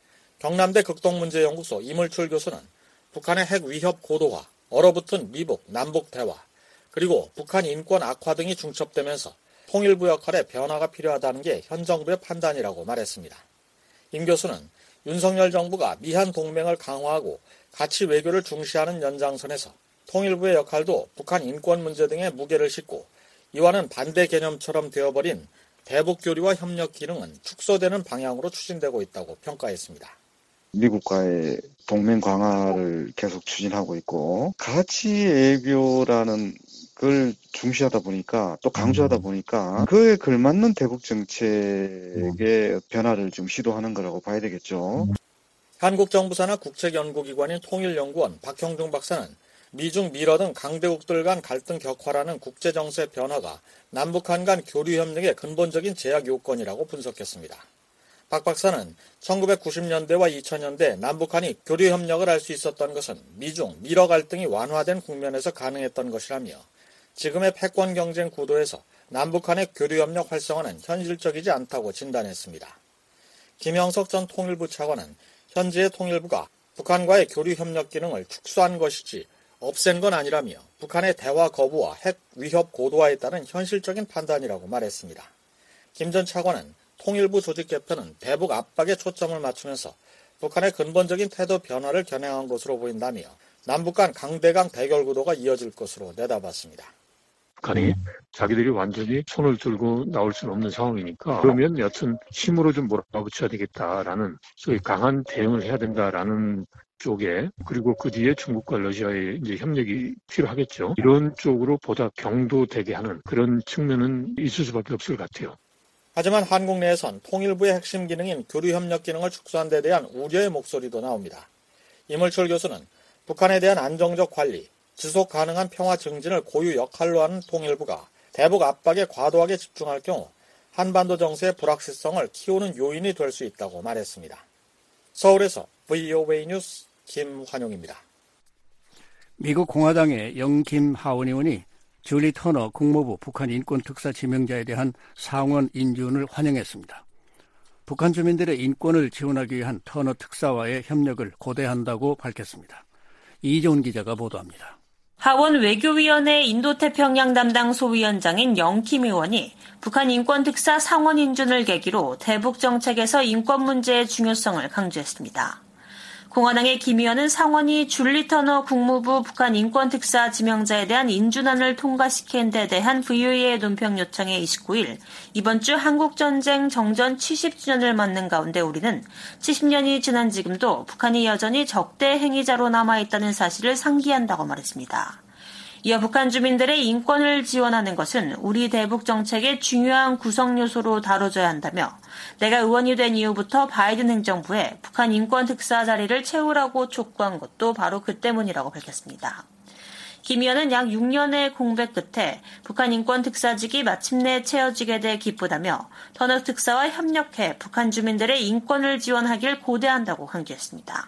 경남대 극동문제연구소 이물출 교수는 북한의 핵 위협 고도화, 얼어붙은 미북, 남북 대화, 그리고 북한 인권 악화 등이 중첩되면서 통일부 역할에 변화가 필요하다는 게 현 정부의 판단이라고 말했습니다. 임 교수는 윤석열 정부가 미한 동맹을 강화하고 가치 외교를 중시하는 연장선에서 통일부의 역할도 북한 인권 문제 등에 무게를 싣고 이와는 반대 개념처럼 되어버린 대북 교류와 협력 기능은 축소되는 방향으로 추진되고 있다고 평가했습니다. 미국과의 동맹 강화를 계속 추진하고 있고 가치 외교라는 걸 중시하다 보니까 또 강조하다 보니까 그에 걸맞는 대북 정책의 변화를 좀 시도하는 거라고 봐야 되겠죠. 한국 정부 산하 국책연구기관인 통일연구원 박형중 박사는 미중 미러 등 강대국들 간 갈등 격화라는 국제정세 변화가 남북한 간 교류 협력의 근본적인 제약 요건이라고 분석했습니다. 박 박사는 1990년대와 2000년대 남북한이 교류 협력을 할 수 있었던 것은 미중 미러 갈등이 완화된 국면에서 가능했던 것이라며 지금의 패권 경쟁 구도에서 남북한의 교류 협력 활성화는 현실적이지 않다고 진단했습니다. 김영석 전 통일부 차관은 현재의 통일부가 북한과의 교류 협력 기능을 축소한 것이지 없앤 건 아니라며 북한의 대화 거부와 핵 위협 고도화에 따른 현실적인 판단이라고 말했습니다. 김 전 차관은 통일부 조직 개편은 대북 압박에 초점을 맞추면서 북한의 근본적인 태도 변화를 겨냥한 것으로 보인다며 남북 간 강대강 대결 구도가 이어질 것으로 내다봤습니다. 북한이 자기들이 완전히 손을 들고 나올 수는 없는 상황이니까 그러면 여튼 힘으로 좀 몰아붙여야 되겠다라는 소위 강한 대응을 해야 된다라는 쪽에 그리고 그 뒤에 중국과 러시아의 이제 협력이 필요하겠죠. 이런 쪽으로 보다 경도되게 하는 그런 측면은 있을 수밖에 없을 것 같아요. 하지만 한국 내에선 통일부의 핵심 기능인 교류협력 기능을 축소한 데 대한 우려의 목소리도 나옵니다. 이물철 교수는 북한에 대한 안정적 관리, 지속 가능한 평화 증진을 고유 역할로 하는 통일부가 대북 압박에 과도하게 집중할 경우 한반도 정세의 불확실성을 키우는 요인이 될 수 있다고 말했습니다. 서울에서 VOA 뉴스 김환용입니다. 미국 공화당의 영김하원 의원이 줄리 터너 국무부 북한 인권특사 지명자에 대한 상원 인준을 환영했습니다. 북한 주민들의 인권을 지원하기 위한 터너 특사와의 협력을 고대한다고 밝혔습니다. 이재훈 기자가 보도합니다. 하원 외교위원회 인도태평양 담당 소위원장인 영킴 의원이 북한 인권특사 상원 인준을 계기로 대북 정책에서 인권 문제의 중요성을 강조했습니다. 공화당의 김 의원은 상원이 줄리 터너 국무부 북한 인권특사 지명자에 대한 인준안을 통과시킨 데 대한 VOA의 논평 요청에 29일 이번 주 한국전쟁 정전 70주년을 맞는 가운데 우리는 70년이 지난 지금도 북한이 여전히 적대 행위자로 남아있다는 사실을 상기한다고 말했습니다. 이어 북한 주민들의 인권을 지원하는 것은 우리 대북 정책의 중요한 구성 요소로 다뤄져야 한다며 내가 의원이 된 이후부터 바이든 행정부에 북한 인권 특사 자리를 채우라고 촉구한 것도 바로 그 때문이라고 밝혔습니다. 김 의원은 약 6년의 공백 끝에 북한 인권 특사직이 마침내 채워지게 돼 기쁘다며 터너 특사와 협력해 북한 주민들의 인권을 지원하길 고대한다고 강조했습니다.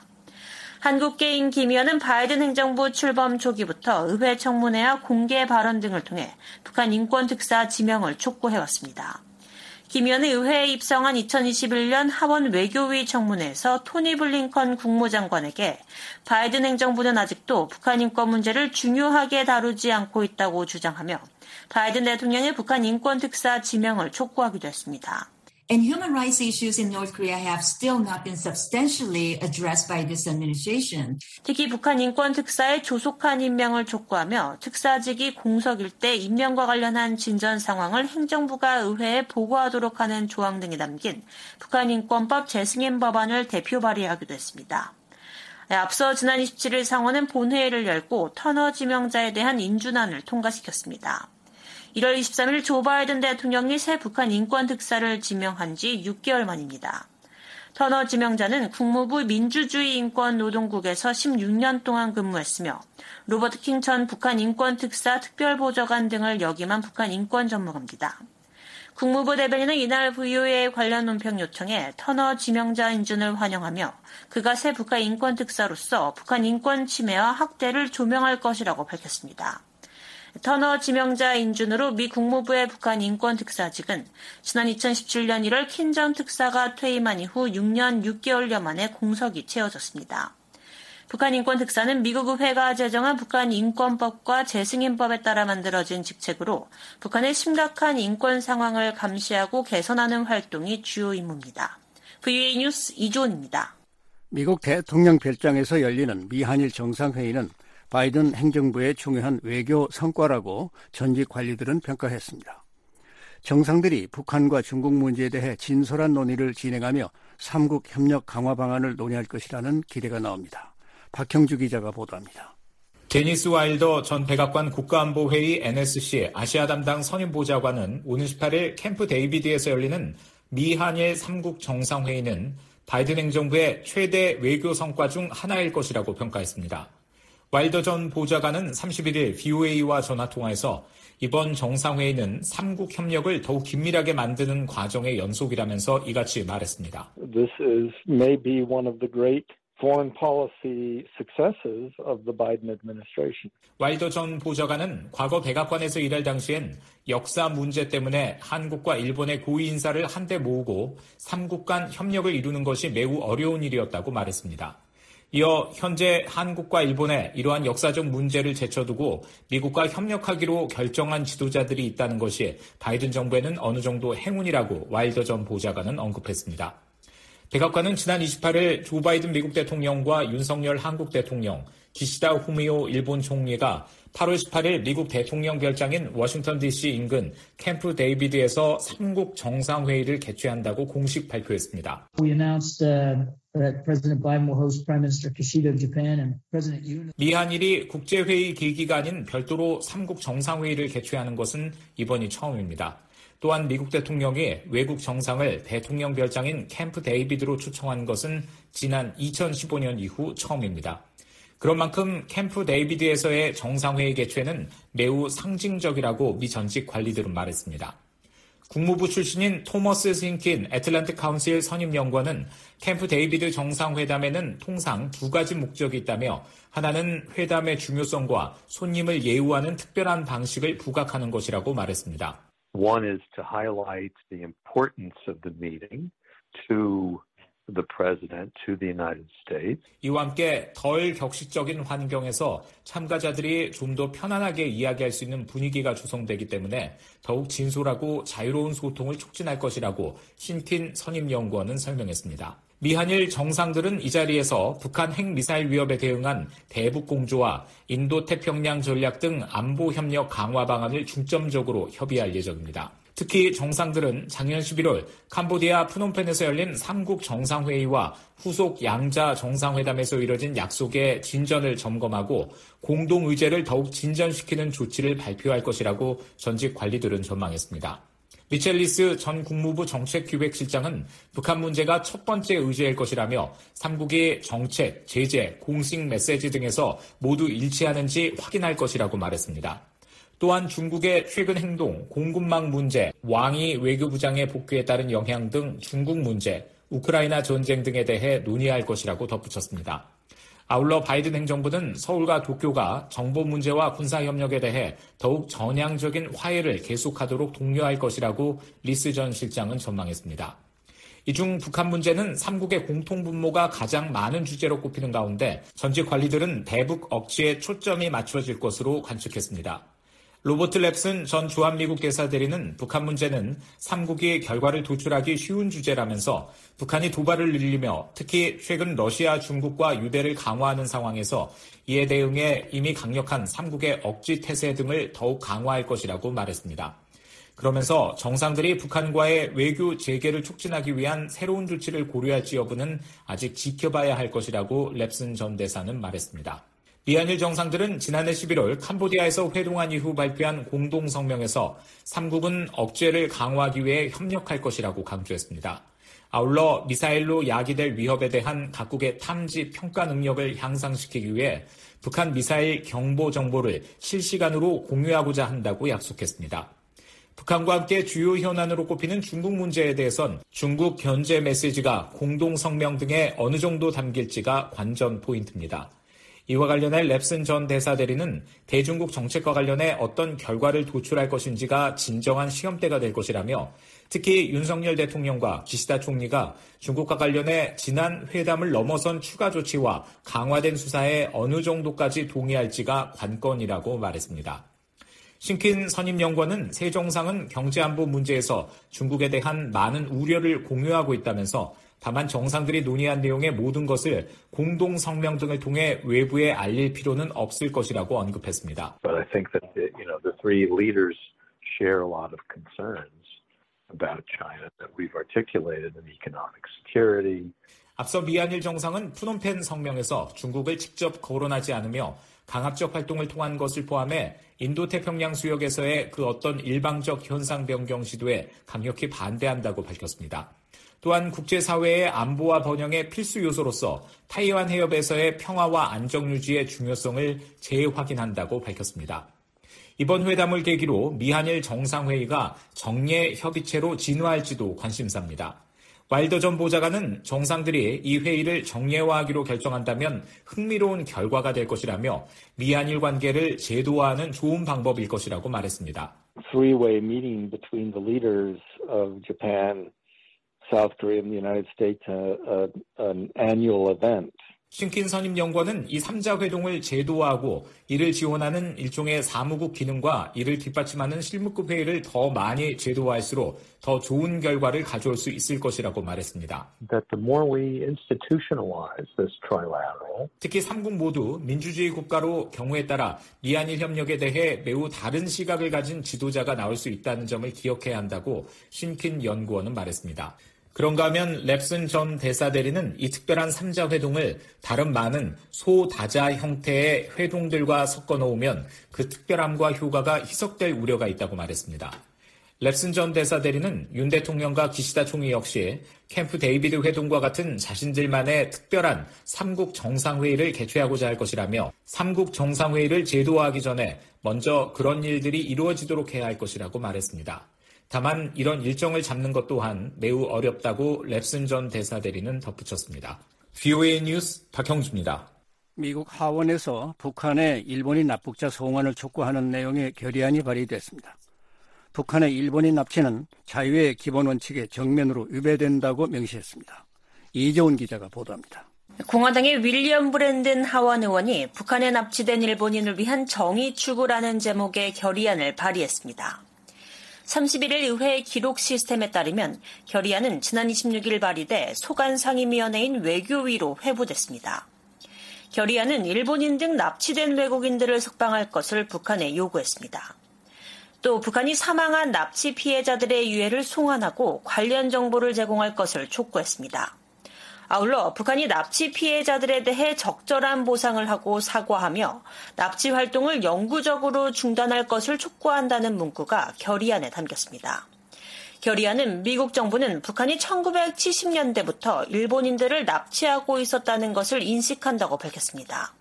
한국계인 김 의원은 바이든 행정부 출범 초기부터 의회 청문회와 공개 발언 등을 통해 북한 인권특사 지명을 촉구해왔습니다. 김 의원은 의회에 입성한 2021년 하원 외교위 청문회에서 토니 블링컨 국무장관에게 바이든 행정부는 아직도 북한 인권 문제를 중요하게 다루지 않고 있다고 주장하며 바이든 대통령의 북한 인권특사 지명을 촉구하기도 했습니다. And human rights issues in North Korea have still not been substantially addressed by this administration. 특히 북한 인권 특사의 조속한 임명을 촉구하며 특사직이 공석일 때 임명과 관련한 진전 상황을 행정부가 의회에 보고하도록 하는 조항 등이 담긴 북한 인권법 재승인 법안을 대표 발의하기도 했습니다. 앞서 지난 27일 상원은 본회의를 열고 터너 지명자에 대한 인준안을 통과시켰습니다. 1월 23일 조 바이든 대통령이 새 북한 인권 특사를 지명한 지 6개월 만입니다. 터너 지명자는 국무부 민주주의 인권 노동국에서 16년 동안 근무했으며 로버트 킹 전 북한 인권 특사 특별보좌관 등을 역임한 북한 인권 전문가입니다. 국무부 대변인은 이날 VOA 관련 논평 요청에 터너 지명자 인준을 환영하며 그가 새 북한 인권 특사로서 북한 인권 침해와 학대를 조명할 것이라고 밝혔습니다. 터너 지명자 인준으로 미 국무부의 북한 인권 특사직은 지난 2017년 1월 킨 전 특사가 퇴임한 이후 6년 6개월여 만에 공석이 채워졌습니다. 북한 인권 특사는 미국 의회가 제정한 북한 인권법과 재승인법에 따라 만들어진 직책으로 북한의 심각한 인권 상황을 감시하고 개선하는 활동이 주요 임무입니다. VOA 뉴스 이조은입니다. 미국 대통령 별장에서 열리는 미한일 정상회의는 바이든 행정부의 중요한 외교 성과라고 전직 관리들은 평가했습니다. 정상들이 북한과 중국 문제에 대해 진솔한 논의를 진행하며 3국 협력 강화 방안을 논의할 것이라는 기대가 나옵니다. 박형주 기자가 보도합니다. 데니스 와일더 전 백악관 국가안보회의 NSC 아시아 담당 선임보좌관은 오는 18일 캠프 데이비드에서 열리는 미한일 3국 정상회의는 바이든 행정부의 최대 외교 성과 중 하나일 것이라고 평가했습니다. 와일더 전 보좌관은 31일 VOA와 전화통화에서 이번 정상회의는 3국 협력을 더욱 긴밀하게 만드는 과정의 연속이라면서 이같이 말했습니다. This is maybe one of the great foreign policy successes of the Biden administration. 와일더 전 보좌관은 과거 백악관에서 일할 당시엔 역사 문제 때문에 한국과 일본의 고위 인사를 한데 모으고 3국 간 협력을 이루는 것이 매우 어려운 일이었다고 말했습니다. 이어 현재 한국과 일본의 이러한 역사적 문제를 제쳐두고 미국과 협력하기로 결정한 지도자들이 있다는 것이 바이든 정부에는 어느 정도 행운이라고 와일더 전 보좌관은 언급했습니다. 백악관은 지난 28일 조 바이든 미국 대통령과 윤석열 한국 대통령, 기시다 후미오 일본 총리가 8월 18일 미국 대통령 별장인 워싱턴 DC 인근 캠프 데이비드에서 3국 정상회의를 개최한다고 공식 발표했습니다. 미한일이 국제회의 계기가 아닌 별도로 3국 정상회의를 개최하는 것은 이번이 처음입니다. 또한 미국 대통령이 외국 정상을 대통령 별장인 캠프 데이비드로 초청한 것은 지난 2015년 이후 처음입니다. 그런 만큼 캠프 데이비드에서의 정상회의 개최는 매우 상징적이라고 미 전직 관리들은 말했습니다. 국무부 출신인 토머스 신킨 애틀랜틱 카운실 선임연구원은 캠프 데이비드 정상회담에는 통상 두 가지 목적이 있다며 하나는 회담의 중요성과 손님을 예우하는 특별한 방식을 부각하는 것이라고 말했습니다. One is to highlight the importance of the meeting to the President, to the United States. 이와 함께 덜 격식적인 환경에서 참가자들이 좀 더 편안하게 이야기할 수 있는 분위기가 조성되기 때문에 더욱 진솔하고 자유로운 소통을 촉진할 것이라고 신킨 선임연구원은 설명했습니다. 미한일 정상들은 이 자리에서 북한 핵미사일 위협에 대응한 대북공조와 인도태평양 전략 등 안보협력 강화 방안을 중점적으로 협의할 예정입니다. 특히 정상들은 작년 11월 캄보디아 프놈펜에서 열린 3국 정상회의와 후속 양자 정상회담에서 이뤄진 약속의 진전을 점검하고 공동의제를 더욱 진전시키는 조치를 발표할 것이라고 전직 관리들은 전망했습니다. 미첼리스 전 국무부 정책기획실장은 북한 문제가 첫 번째 의제일 것이라며 3국이 정책, 제재, 공식 메시지 등에서 모두 일치하는지 확인할 것이라고 말했습니다. 또한 중국의 최근 행동, 공급망 문제, 왕이 외교부장의 복귀에 따른 영향 등 중국 문제, 우크라이나 전쟁 등에 대해 논의할 것이라고 덧붙였습니다. 아울러 바이든 행정부는 서울과 도쿄가 정보 문제와 군사협력에 대해 더욱 전향적인 화해를 계속하도록 독려할 것이라고 리스 전 실장은 전망했습니다. 이 중 북한 문제는 3국의 공통분모가 가장 많은 주제로 꼽히는 가운데 전직 관리들은 대북 억지에 초점이 맞춰질 것으로 관측했습니다. 로버트 랩슨 전 주한미국 대사대리는 북한 문제는 3국이 결과를 도출하기 쉬운 주제라면서 북한이 도발을 늘리며 특히 최근 러시아, 중국과 유대를 강화하는 상황에서 이에 대응해 이미 강력한 3국의 억지 태세 등을 더욱 강화할 것이라고 말했습니다. 그러면서 정상들이 북한과의 외교 재개를 촉진하기 위한 새로운 조치를 고려할지 여부는 아직 지켜봐야 할 것이라고 랩슨 전 대사는 말했습니다. 미한일 정상들은 지난해 11월 캄보디아에서 회동한 이후 발표한 공동성명에서 3국은 억제를 강화하기 위해 협력할 것이라고 강조했습니다. 아울러 미사일로 야기될 위협에 대한 각국의 탐지 평가 능력을 향상시키기 위해 북한 미사일 경보 정보를 실시간으로 공유하고자 한다고 약속했습니다. 북한과 함께 주요 현안으로 꼽히는 중국 문제에 대해선 중국 견제 메시지가 공동성명 등에 어느 정도 담길지가 관전 포인트입니다. 이와 관련해 랩슨 전 대사대리는 대중국 정책과 관련해 어떤 결과를 도출할 것인지가 진정한 시험대가 될 것이라며 특히 윤석열 대통령과 기시다 총리가 중국과 관련해 지난 회담을 넘어선 추가 조치와 강화된 수사에 어느 정도까지 동의할지가 관건이라고 말했습니다. 신킨 선임연구원은 새 정상은 경제안보 문제에서 중국에 대한 많은 우려를 공유하고 있다면서 다만 정상들이 논의한 내용의 모든 것을 공동성명 등을 통해 외부에 알릴 필요는 없을 것이라고 언급했습니다. But I think that the three leaders share a lot of concerns about China that we've articulated in economic security. 앞서 미한일 정상은 푸놈펜 성명에서 중국을 직접 거론하지 않으며 강압적 활동을 통한 것을 포함해 인도태평양 수역에서의 그 어떤 일방적 현상 변경 시도에 강력히 반대한다고 밝혔습니다. 또한 국제사회의 안보와 번영의 필수 요소로서 타이완 해협에서의 평화와 안정 유지의 중요성을 재확인한다고 밝혔습니다. 이번 회담을 계기로 미한일 정상회의가 정례 협의체로 진화할지도 관심사입니다. 와일더 전 보좌관은 정상들이 이 회의를 정례화하기로 결정한다면 흥미로운 결과가 될 것이라며 미한일 관계를 제도화하는 좋은 방법일 것이라고 말했습니다. Three-way meeting between the leaders of Japan, South Korea and the United States, an annual event. 신킨 선임연구원은 이 3자 회동을 제도화하고 이를 지원하는 일종의 사무국 기능과 이를 뒷받침하는 실무급 회의를 더 많이 제도화할수록 더 좋은 결과를 가져올 수 있을 것이라고 말했습니다. That the more we institutionalize this trilateral, 특히 3국 모두 민주주의 국가로 경우에 따라 미한일 협력에 대해 매우 다른 시각을 가진 지도자가 나올 수 있다는 점을 기억해야 한다고 신킨 연구원은 말했습니다. 그런가 하면 랩슨 전 대사대리는 이 특별한 3자 회동을 다른 많은 소다자 형태의 회동들과 섞어 놓으면 그 특별함과 효과가 희석될 우려가 있다고 말했습니다. 랩슨 전 대사대리는 윤 대통령과 기시다 총리 역시 캠프 데이비드 회동과 같은 자신들만의 특별한 3국 정상회의를 개최하고자 할 것이라며 3국 정상회의를 제도화하기 전에 먼저 그런 일들이 이루어지도록 해야 할 것이라고 말했습니다. 다만 이런 일정을 잡는 것 또한 매우 어렵다고 랩슨 전 대사대리는 덧붙였습니다. VOA 뉴스 박형주입니다. 미국 하원에서 북한의 일본인 납북자 송환을 촉구하는 내용의 결의안이 발의됐습니다. 북한의 일본인 납치는 자유의 기본 원칙에 정면으로 위배된다고 명시했습니다. 이재훈 기자가 보도합니다. 공화당의 윌리엄 브랜든 하원 의원이 북한에 납치된 일본인을 위한 정의 추구라는 제목의 결의안을 발의했습니다. 31일 의회 기록 시스템에 따르면 결의안은 지난 26일 발의돼 소관상임위원회인 외교위로 회부됐습니다. 결의안은 일본인 등 납치된 외국인들을 석방할 것을 북한에 요구했습니다. 또 북한이 사망한 납치 피해자들의 유해를 송환하고 관련 정보를 제공할 것을 촉구했습니다. 아울러 북한이 납치 피해자들에 대해 적절한 보상을 하고 사과하며 납치 활동을 영구적으로 중단할 것을 촉구한다는 문구가 결의안에 담겼습니다. 결의안은 미국 정부는 북한이 1970년대부터 일본인들을 납치하고 있었다는 것을 인식한다고 밝혔습니다.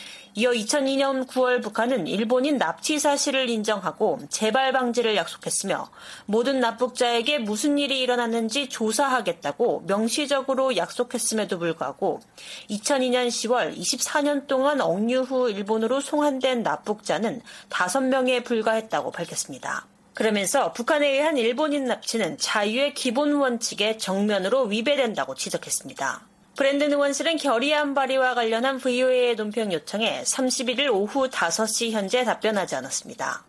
이어 2002년 9월 북한은 일본인 납치 사실을 인정하고 재발 방지를 약속했으며 모든 납북자에게 무슨 일이 일어났는지 조사하겠다고 명시적으로 약속했음에도 불구하고 2002년 10월 24년 동안 억류 후 일본으로 송환된 납북자는 5명에 불과했다고 밝혔습니다. 그러면서 북한에 의한 일본인 납치는 자유의 기본 원칙에 정면으로 위배된다고 지적했습니다. 브랜든 의원실은 결의안 발의와 관련한 VOA의 논평 요청에 31일 오후 5시 현재 답변하지 않았습니다.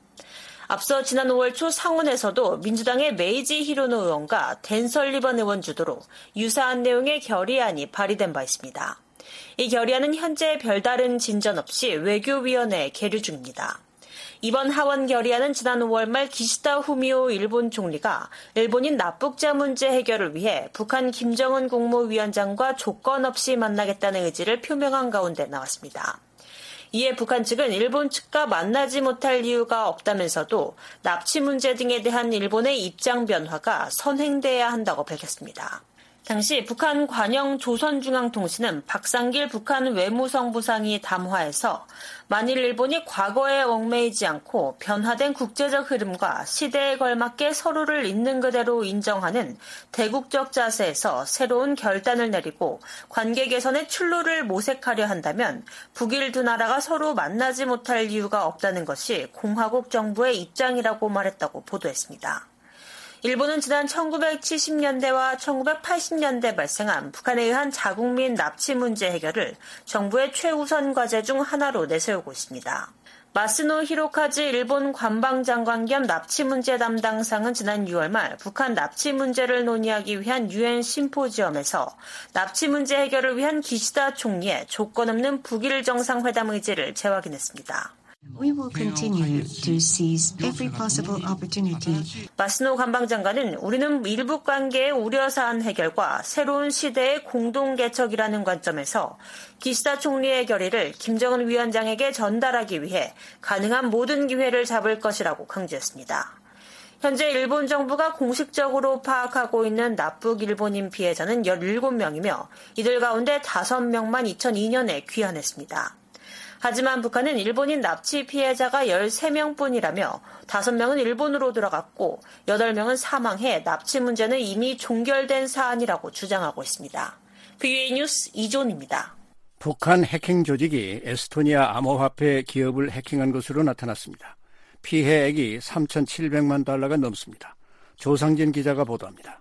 앞서 지난 5월 초 상원에서도 민주당의 메이지 히로노 의원과 댄 설리번 의원 주도로 유사한 내용의 결의안이 발의된 바 있습니다. 이 결의안은 현재 별다른 진전 없이 외교위원회에 계류 중입니다. 이번 하원 결의안은 지난 5월 말 기시다 후미오 일본 총리가 일본인 납북자 문제 해결을 위해 북한 김정은 국무위원장과 조건 없이 만나겠다는 의지를 표명한 가운데 나왔습니다. 이에 북한 측은 일본 측과 만나지 못할 이유가 없다면서도 납치 문제 등에 대한 일본의 입장 변화가 선행돼야 한다고 밝혔습니다. 당시 북한 관영 조선중앙통신은 박상길 북한 외무성부상이 담화에서 만일 일본이 과거에 얽매이지 않고 변화된 국제적 흐름과 시대에 걸맞게 서로를 있는 그대로 인정하는 대국적 자세에서 새로운 결단을 내리고 관계 개선의 출路를 모색하려 한다면 북일 두 나라가 서로 만나지 못할 이유가 없다는 것이 공화국 정부의 입장이라고 말했다고 보도했습니다. 일본은 지난 1970년대와 1980년대 발생한 북한에 의한 자국민 납치 문제 해결을 정부의 최우선 과제 중 하나로 내세우고 있습니다. 마스노 히로카즈 일본 관방장관 겸 납치 문제 담당상은 지난 6월 말 북한 납치 문제를 논의하기 위한 유엔 심포지엄에서 납치 문제 해결을 위한 기시다 총리의 조건 없는 북일 정상회담 의지를 재확인했습니다. We will continue to seize every possible opportunity. 마스노 관방장관은 우리는 일북 관계의 우려사안 해결과 새로운 시대의 공동 개척이라는 관점에서 기시다 총리의 결의를 김정은 위원장에게 전달하기 위해 가능한 모든 기회를 잡을 것이라고 강조했습니다. 현재 일본 정부가 공식적으로 파악하고 있는 납북 일본인 피해자는 17명이며 이들 가운데 5명만 2002년에 귀환했습니다. 하지만 북한은 일본인 납치 피해자가 13명뿐이라며 5명은 일본으로 들어갔고 8명은 사망해 납치 문제는 이미 종결된 사안이라고 주장하고 있습니다. VOA 뉴스 이존입니다. 북한 해킹 조직이 에스토니아 암호화폐 기업을 해킹한 것으로 나타났습니다. 피해액이 3,700만 달러가 넘습니다. 조상진 기자가 보도합니다.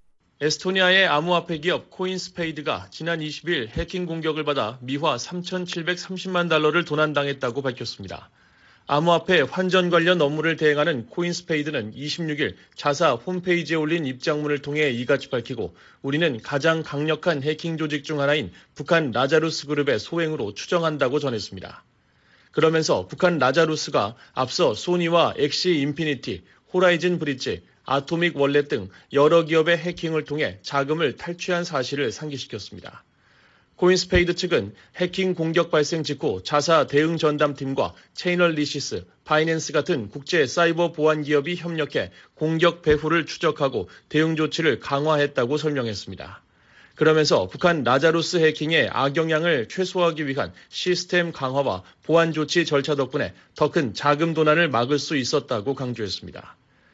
에스토니아의 암호화폐 기업 코인스페이드가 지난 20일 해킹 공격을 받아 미화 3,730만 달러를 도난당했다고 밝혔습니다. 암호화폐 환전 관련 업무를 대행하는 코인스페이드는 26일 자사 홈페이지에 올린 입장문을 통해 이같이 밝히고 우리는 가장 강력한 해킹 조직 중 하나인 북한 라자루스 그룹의 소행으로 추정한다고 전했습니다. 그러면서 북한 라자루스가 앞서 소니와 엑시 인피니티, 호라이즌 브릿지, 아토믹 월렛 등 여러 기업의 해킹을 통해 자금을 탈취한 사실을 상기시켰습니다. 코인스페이드 측은 해킹 공격 발생 직후 자사 대응 전담팀과 체이널리시스, 바이낸스 같은 국제 사이버 보안 기업이 협력해 공격 배후를 추적하고 대응 조치를 강화했다고 설명했습니다. 그러면서 북한 라자루스 해킹의 악영향을 최소화하기 위한 시스템 강화와 보안 조치 절차 덕분에 더 큰 자금 도난을 막을 수 있었다고 강조했습니다.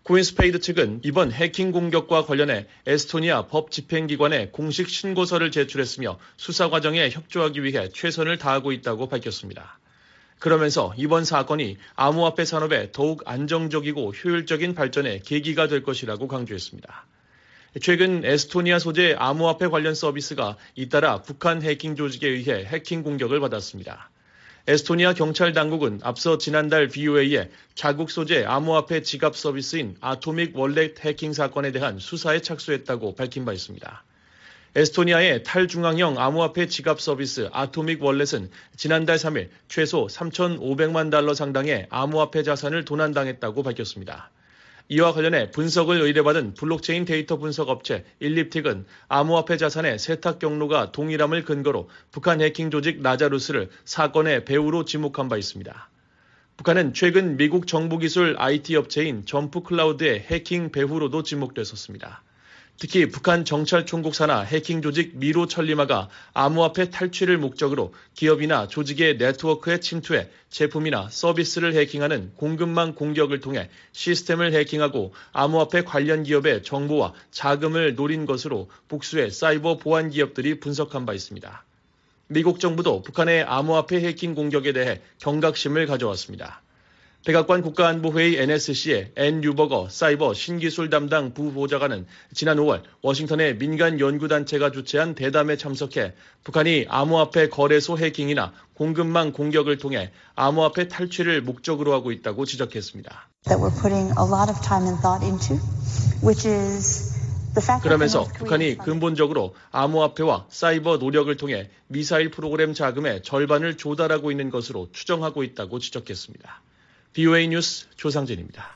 코인스페이드 측은 이번 해킹 공격과 관련해 에스토니아 법 집행기관에 공식 신고서를 제출했으며 수사 과정에 협조하기 위해 최선을 다하고 있다고 밝혔습니다. 그러면서 이번 사건이 암호화폐 산업의 더욱 안정적이고 효율적인 발전의 계기가 될 것이라고 강조했습니다. 최근 에스토니아 소재 암호화폐 관련 서비스가 잇따라 북한 해킹 조직에 의해 해킹 공격을 받았습니다. 에스토니아 경찰 당국은 앞서 지난달 VOA에 자국 소재 암호화폐 지갑 서비스인 아토믹 월렛 해킹 사건에 대한 수사에 착수했다고 밝힌 바 있습니다. 에스토니아의 탈중앙형 암호화폐 지갑 서비스 아토믹 월렛은 지난달 3일 최소 3,500만 달러 상당의 암호화폐 자산을 도난당했다고 밝혔습니다. 이와 관련해 분석을 의뢰받은 블록체인 데이터 분석 업체 일립틱은 암호화폐 자산의 세탁 경로가 동일함을 근거로 북한 해킹 조직 라자루스를 사건의 배후로 지목한 바 있습니다. 북한은 최근 미국 정보기술 IT 업체인 점프클라우드의 해킹 배후로도 지목됐었습니다. 특히 북한 정찰총국 산하 해킹 조직 미로 천리마가 암호화폐 탈취를 목적으로 기업이나 조직의 네트워크에 침투해 제품이나 서비스를 해킹하는 공급망 공격을 통해 시스템을 해킹하고 암호화폐 관련 기업의 정보와 자금을 노린 것으로 복수의 사이버 보안 기업들이 분석한 바 있습니다. 미국 정부도 북한의 암호화폐 해킹 공격에 대해 경각심을 가져왔습니다. 백악관 국가안보회의 NSC의 앤 뉴버거 사이버 신기술 담당 부보좌관은 지난 5월 워싱턴의 민간 연구단체가 주최한 대담에 참석해 북한이 암호화폐 거래소 해킹이나 공급망 공격을 통해 암호화폐 탈취를 목적으로 하고 있다고 지적했습니다. 그러면서 북한이 근본적으로 암호화폐와 사이버 노력을 통해 미사일 프로그램 자금의 절반을 조달하고 있는 것으로 추정하고 있다고 지적했습니다. BOA 뉴스 조상진입니다.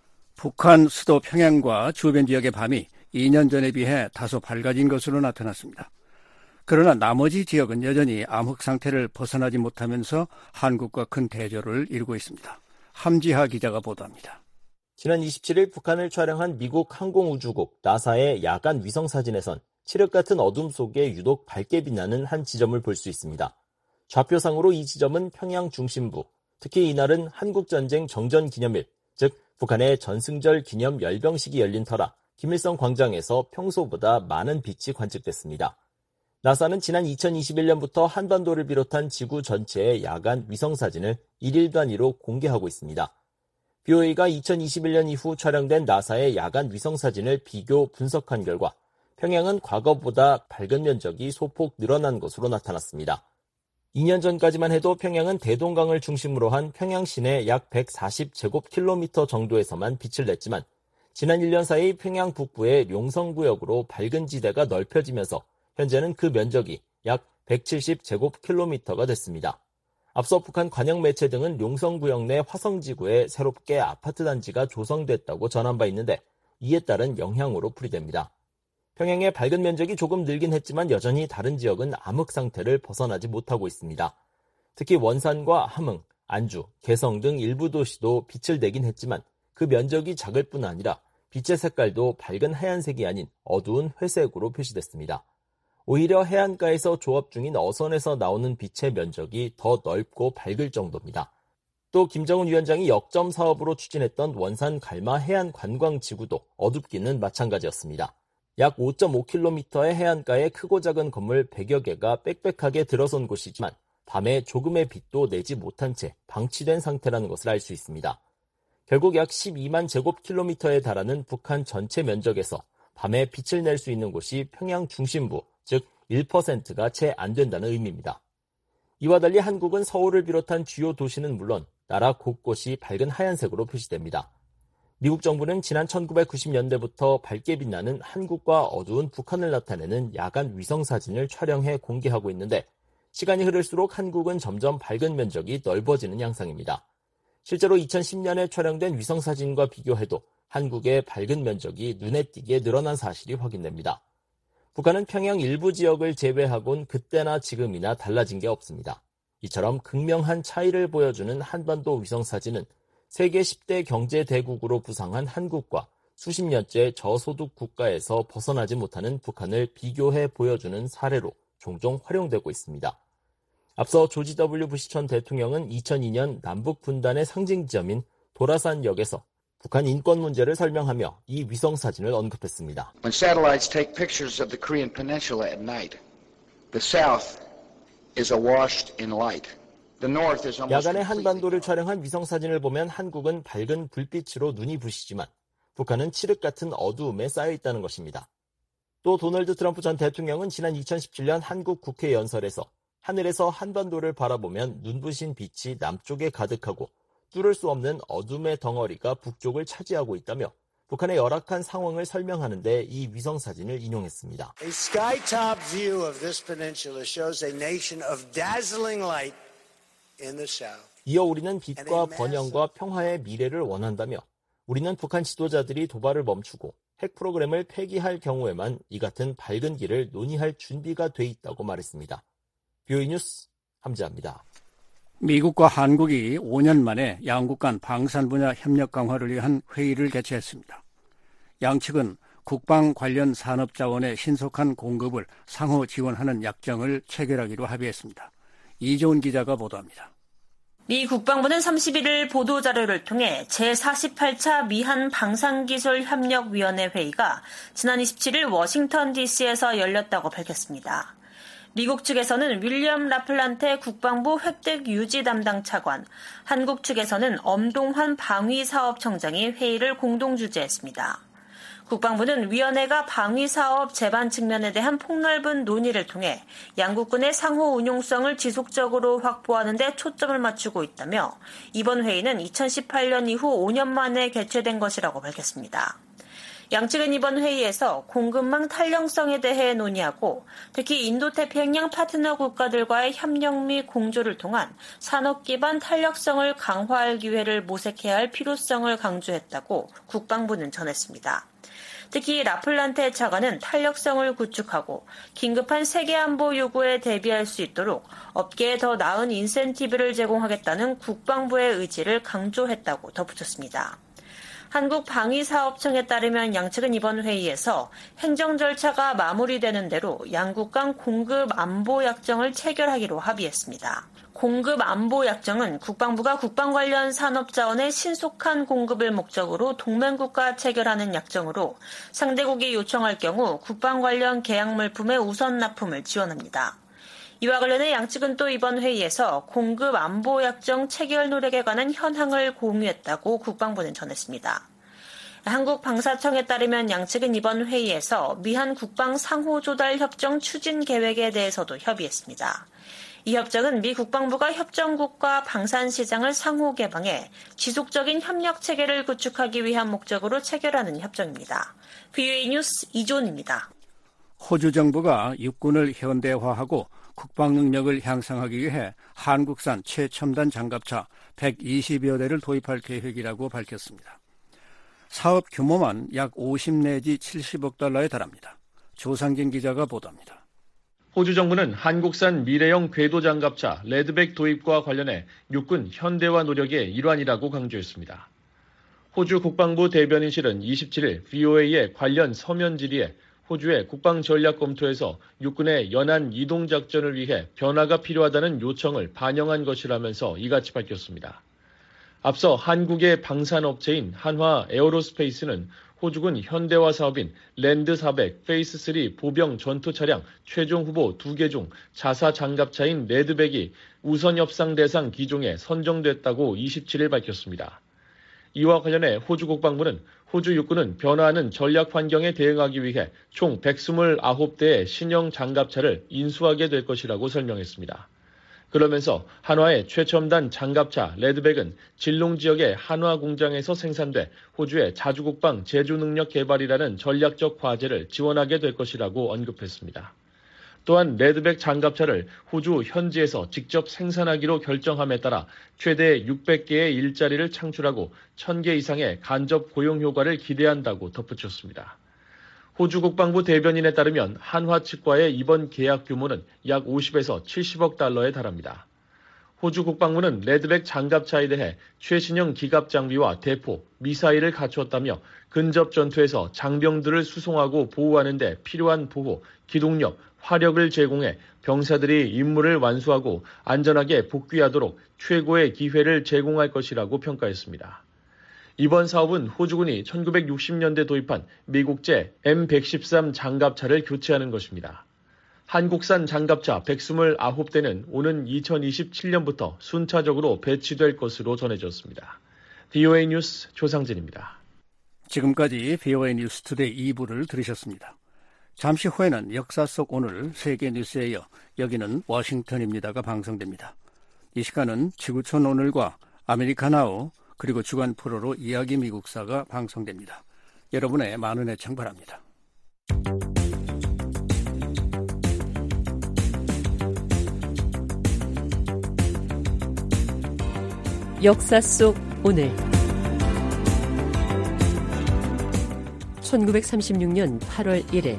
북한 수도 평양과 주변 지역의 밤이 2년 전에 비해 다소 밝아진 것으로 나타났습니다. 그러나 나머지 지역은 여전히 암흑 상태를 벗어나지 못하면서 한국과 큰 대조를 이루고 있습니다. 함지하 기자가 보도합니다. 지난 27일 북한을 촬영한 미국 항공우주국 나사의 야간 위성사진에선 칠흑 같은 어둠 속에 유독 밝게 빛나는 한 지점을 볼 수 있습니다. 좌표상으로 이 지점은 평양 중심부, 특히 이날은 한국전쟁 정전기념일, 즉 북한의 전승절 기념 열병식이 열린 터라 김일성 광장에서 평소보다 많은 빛이 관측됐습니다. 나사는 지난 2021년부터 한반도를 비롯한 지구 전체의 야간 위성사진을 일일 단위로 공개하고 있습니다. BOA가 2021년 이후 촬영된 나사의 야간 위성사진을 비교 분석한 결과 평양은 과거보다 밝은 면적이 소폭 늘어난 것으로 나타났습니다. 2년 전까지만 해도 평양은 대동강을 중심으로 한 평양 시내 약 140제곱킬로미터 정도에서만 빛을 냈지만 지난 1년 사이 평양 북부의 용성구역으로 밝은 지대가 넓혀지면서 현재는 그 면적이 약 170제곱킬로미터가 됐습니다. 앞서 북한 관영 매체 등은 용성구역 내 화성지구에 새롭게 아파트 단지가 조성됐다고 전한 바 있는데 이에 따른 영향으로 풀이됩니다. 평양의 밝은 면적이 조금 늘긴 했지만 여전히 다른 지역은 암흑 상태를 벗어나지 못하고 있습니다. 특히 원산과 함흥, 안주, 개성 등 일부 도시도 빛을 내긴 했지만 그 면적이 작을 뿐 아니라 빛의 색깔도 밝은 하얀색이 아닌 어두운 회색으로 표시됐습니다. 오히려 해안가에서 조업 중인 어선에서 나오는 빛의 면적이 더 넓고 밝을 정도입니다. 또 김정은 위원장이 역점 사업으로 추진했던 원산 갈마 해안 관광지구도 어둡기는 마찬가지였습니다. 약 5.5km의 해안가에 크고 작은 건물 100여 개가 빽빽하게 들어선 곳이지만 밤에 조금의 빛도 내지 못한 채 방치된 상태라는 것을 알 수 있습니다. 결국 약 12만 제곱킬로미터에 달하는 북한 전체 면적에서 밤에 빛을 낼 수 있는 곳이 평양 중심부, 즉 1%가 채 안 된다는 의미입니다. 이와 달리 한국은 서울을 비롯한 주요 도시는 물론 나라 곳곳이 밝은 하얀색으로 표시됩니다. 미국 정부는 지난 1990년대부터 밝게 빛나는 한국과 어두운 북한을 나타내는 야간 위성사진을 촬영해 공개하고 있는데 시간이 흐를수록 한국은 점점 밝은 면적이 넓어지는 양상입니다. 실제로 2010년에 촬영된 위성사진과 비교해도 한국의 밝은 면적이 눈에 띄게 늘어난 사실이 확인됩니다. 북한은 평양 일부 지역을 제외하곤 그때나 지금이나 달라진 게 없습니다. 이처럼 극명한 차이를 보여주는 한반도 위성사진은 세계 10대 경제 대국으로 부상한 한국과 수십 년째 저소득 국가에서 벗어나지 못하는 북한을 비교해 보여주는 사례로 종종 활용되고 있습니다. 앞서 조지 W 부시 전 대통령은 2002년 남북 분단의 상징 지점인 도라산역에서 북한 인권 문제를 설명하며 이 위성 사진을 언급했습니다. When satellites take pictures of the Korean Peninsula at night, the south is awashed in light. The north is almost 야간에 한반도를 촬영한 위성 사진을 보면 한국은 밝은 불빛으로 눈이 부시지만 북한은 칠흑 같은 어두움에 쌓여 있다는 것입니다. 또 도널드 트럼프 전 대통령은 지난 2017년 한국 국회 연설에서 하늘에서 한반도를 바라보면 눈부신 빛이 남쪽에 가득하고 뚫을 수 없는 어둠의 덩어리가 북쪽을 차지하고 있다며 북한의 열악한 상황을 설명하는데 이 위성 사진을 인용했습니다. A sky-top view of this peninsula shows a nation of dazzling light in the south. 이어 우리는 빛과 번영과 평화의 미래를 원한다며 우리는 북한 지도자들이 도발을 멈추고 핵 프로그램을 폐기할 경우에만 이 같은 밝은 길을 논의할 준비가 돼 있다고 말했습니다. BOE 뉴스 함지아입니다. 미국과 한국이 5년 만에 양국 간 방산 분야 협력 강화를 위한 회의를 개최했습니다. 양측은 국방 관련 산업 자원의 신속한 공급을 상호 지원하는 약정을 체결하기로 합의했습니다. 이재훈 기자가 보도합니다. 미 국방부는 31일 보도자료를 통해 제48차 미한 방산기술협력위원회 회의가 지난 27일 워싱턴 DC에서 열렸다고 밝혔습니다. 미국 측에서는 윌리엄 라플란테 국방부 획득 유지 담당 차관, 한국 측에서는 엄동환 방위사업청장이 회의를 공동 주재했습니다. 국방부는 위원회가 방위사업 제반 측면에 대한 폭넓은 논의를 통해 양국군의 상호 운용성을 지속적으로 확보하는 데 초점을 맞추고 있다며 이번 회의는 2018년 이후 5년 만에 개최된 것이라고 밝혔습니다. 양측은 이번 회의에서 공급망 탄력성에 대해 논의하고 특히 인도태평양 파트너 국가들과의 협력 및 공조를 통한 산업 기반 탄력성을 강화할 기회를 모색해야 할 필요성을 강조했다고 국방부는 전했습니다. 특히 라플란테 차관은 탄력성을 구축하고 긴급한 세계 안보 요구에 대비할 수 있도록 업계에 더 나은 인센티브를 제공하겠다는 국방부의 의지를 강조했다고 덧붙였습니다. 한국방위사업청에 따르면 양측은 이번 회의에서 행정 절차가 마무리되는 대로 양국 간 공급 안보 약정을 체결하기로 합의했습니다. 공급 안보 약정은 국방부가 국방 관련 산업 자원의 신속한 공급을 목적으로 동맹국과 체결하는 약정으로 상대국이 요청할 경우 국방 관련 계약 물품의 우선 납품을 지원합니다. 이와 관련해 양측은 또 이번 회의에서 공급 안보 약정 체결 노력에 관한 현황을 공유했다고 국방부는 전했습니다. 한국방사청에 따르면 양측은 이번 회의에서 미한 국방 상호 조달 협정 추진 계획에 대해서도 협의했습니다. 이 협정은 미 국방부가 협정국과 방산 시장을 상호 개방해 지속적인 협력 체계를 구축하기 위한 목적으로 체결하는 협정입니다. BOE 뉴스 이존입니다. 호주 정부가 육군을 현대화하고 국방 능력을 향상하기 위해 한국산 최첨단 장갑차 120여 대를 도입할 계획이라고 밝혔습니다. 사업 규모만 약 50 내지 70억 달러에 달합니다. 조상진 기자가 보도합니다. 호주 정부는 한국산 미래형 궤도 장갑차 레드백 도입과 관련해 육군 현대화 노력의 일환이라고 강조했습니다. 호주 국방부 대변인실은 27일 VOA의 관련 서면 질의에 호주의 국방 전략 검토에서 육군의 연안 이동 작전을 위해 변화가 필요하다는 요청을 반영한 것이라면서 이같이 밝혔습니다. 앞서 한국의 방산업체인 한화 에어로스페이스는 호주군 현대화 사업인 랜드 400 페이스 3 보병 전투 차량 최종 후보 2개 중 자사 장갑차인 레드백이 우선 협상 대상 기종에 선정됐다고 27일 밝혔습니다. 이와 관련해 호주 국방부는 호주 육군은 변화하는 전략 환경에 대응하기 위해 총 129대의 신형 장갑차를 인수하게 될 것이라고 설명했습니다. 그러면서 한화의 최첨단 장갑차 레드백은 질롱 지역의 한화 공장에서 생산돼 호주의 자주국방 제조 능력 개발이라는 전략적 과제를 지원하게 될 것이라고 언급했습니다. 또한 레드백 장갑차를 호주 현지에서 직접 생산하기로 결정함에 따라 최대 600개의 일자리를 창출하고 1000개 이상의 간접 고용 효과를 기대한다고 덧붙였습니다. 호주 국방부 대변인에 따르면 한화 측과의 이번 계약 규모는 약 50에서 70억 달러에 달합니다. 호주 국방부는 레드백 장갑차에 대해 최신형 기갑 장비와 대포, 미사일을 갖추었다며 근접 전투에서 장병들을 수송하고 보호하는 데 필요한 보호, 기동력, 화력을 제공해 병사들이 임무를 완수하고 안전하게 복귀하도록 최고의 기회를 제공할 것이라고 평가했습니다. 이번 사업은 호주군이 1960년대 도입한 미국제 M113 장갑차를 교체하는 것입니다. 한국산 장갑차 129대는 오는 2027년부터 순차적으로 배치될 것으로 전해졌습니다. VOA 뉴스 조상진입니다. 지금까지 VOA 뉴스 투데이 2부를 들으셨습니다. 잠시 후에는 역사 속 오늘 세계 뉴스에 이어 여기는 워싱턴입니다가 방송됩니다. 이 시간은 지구촌 오늘과 아메리카나우 그리고 주간 프로로 이야기 미국사가 방송됩니다. 여러분의 많은 애청 바랍니다. 역사 속 오늘 1936년 8월 1일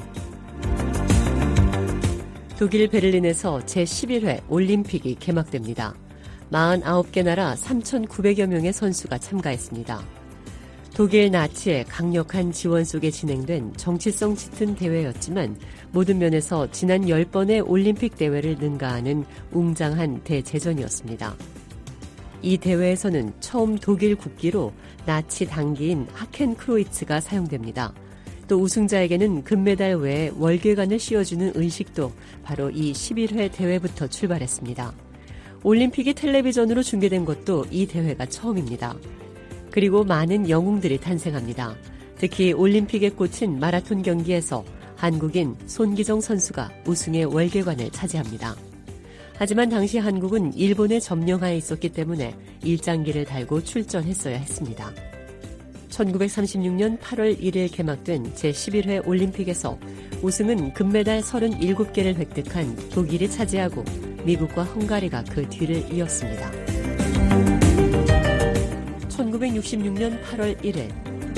독일 베를린에서 제11회 올림픽이 개막됩니다. 49개 나라 3,900여 명의 선수가 참가했습니다. 독일 나치의 강력한 지원 속에 진행된 정치성 짙은 대회였지만 모든 면에서 지난 10번의 올림픽 대회를 능가하는 웅장한 대제전이었습니다. 이 대회에서는 처음 독일 국기로 나치 당기인 하켄크로이츠가 사용됩니다. 또 우승자에게는 금메달 외에 월계관을 씌워주는 의식도 바로 이 11회 대회부터 출발했습니다. 올림픽이 텔레비전으로 중계된 것도 이 대회가 처음입니다. 그리고 많은 영웅들이 탄생합니다. 특히 올림픽에 꽂힌 마라톤 경기에서 한국인 손기정 선수가 우승의 월계관을 차지합니다. 하지만 당시 한국은 일본의 점령하에 있었기 때문에 일장기를 달고 출전했어야 했습니다. 1936년 8월 1일 개막된 제11회 올림픽에서 우승은 금메달 37개를 획득한 독일이 차지하고 미국과 헝가리가 그 뒤를 이었습니다. 1966년 8월 1일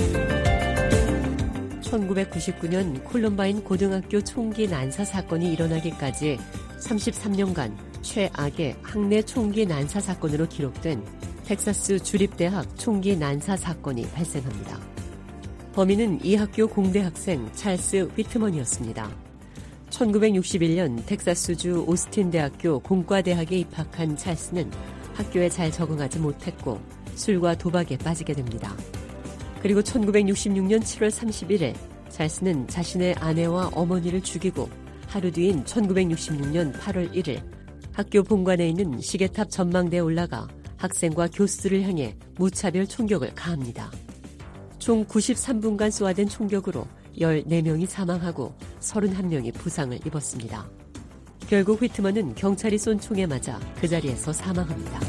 1999년 콜럼바인 고등학교 총기 난사 사건이 일어나기까지 33년간 최악의 학내 총기 난사 사건으로 기록된 텍사스 주립대학 총기 난사 사건이 발생합니다. 범인은 이 학교 공대 학생 찰스 휘트먼이었습니다. 1961년 텍사스주 오스틴 대학교 공과대학에 입학한 찰스는 학교에 잘 적응하지 못했고 술과 도박에 빠지게 됩니다. 그리고 1966년 7월 31일 찰스는 자신의 아내와 어머니를 죽이고 하루 뒤인 1966년 8월 1일 학교 본관에 있는 시계탑 전망대에 올라가 학생과 교수들을 향해 무차별 총격을 가합니다. 총 93분간 쏘아댄 총격으로 14명이 사망하고 31명이 부상을 입었습니다. 결국 휘트먼은 경찰이 쏜 총에 맞아 그 자리에서 사망합니다.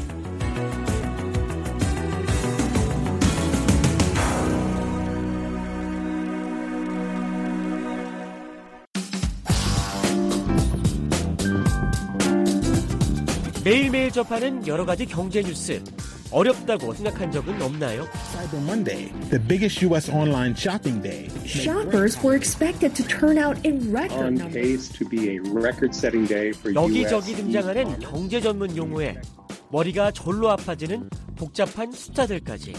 매일매일 접하는 여러 가지 경제 뉴스. 어렵다고 생각한 적은 없나요? Cyber Monday, the biggest U.S. online shopping day. Shoppers were expected to turn out in record numbers. On pace to be a record-setting day for 여기저기 등장하는 경제 전문 용어에 머리가 절로 아파지는 복잡한 숫자들까지.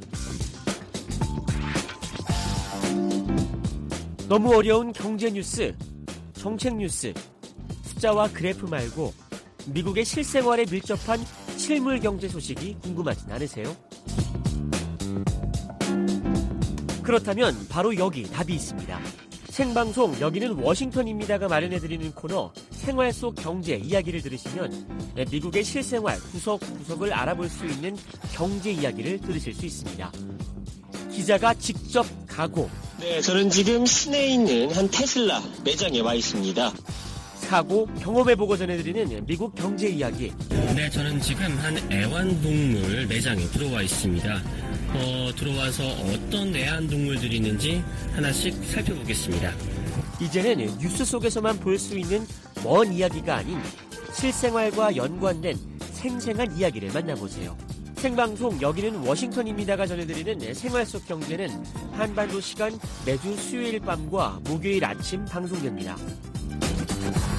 너무 어려운 경제 뉴스, 정책 뉴스, 숫자와 그래프 말고 미국의 실생활에 밀접한 실물 경제 소식이 궁금하진 않으세요? 그렇다면 바로 여기 답이 있습니다. 생방송 여기는 워싱턴입니다가 마련해드리는 코너 생활 속 경제 이야기를 들으시면 미국의 실생활 구석구석을 알아볼 수 있는 경제 이야기를 들으실 수 있습니다. 기자가 직접 가고 네, 저는 지금 시내에 있는 한 테슬라 매장에 와 있습니다. 사고 경험해보고 전해드리는 미국 경제 이야기. 네, 저는 지금 한 애완동물 매장에 들어와 있습니다. 들어와서 어떤 애완동물들이 있는지 하나씩 살펴보겠습니다. 이제는 뉴스 속에서만 볼 수 있는 먼 이야기가 아닌 실생활과 연관된 생생한 이야기를 만나보세요. 생방송 여기는 워싱턴입니다가 전해드리는 생활 속 경제는 한반도 시간 매주 수요일 밤과 목요일 아침 방송됩니다.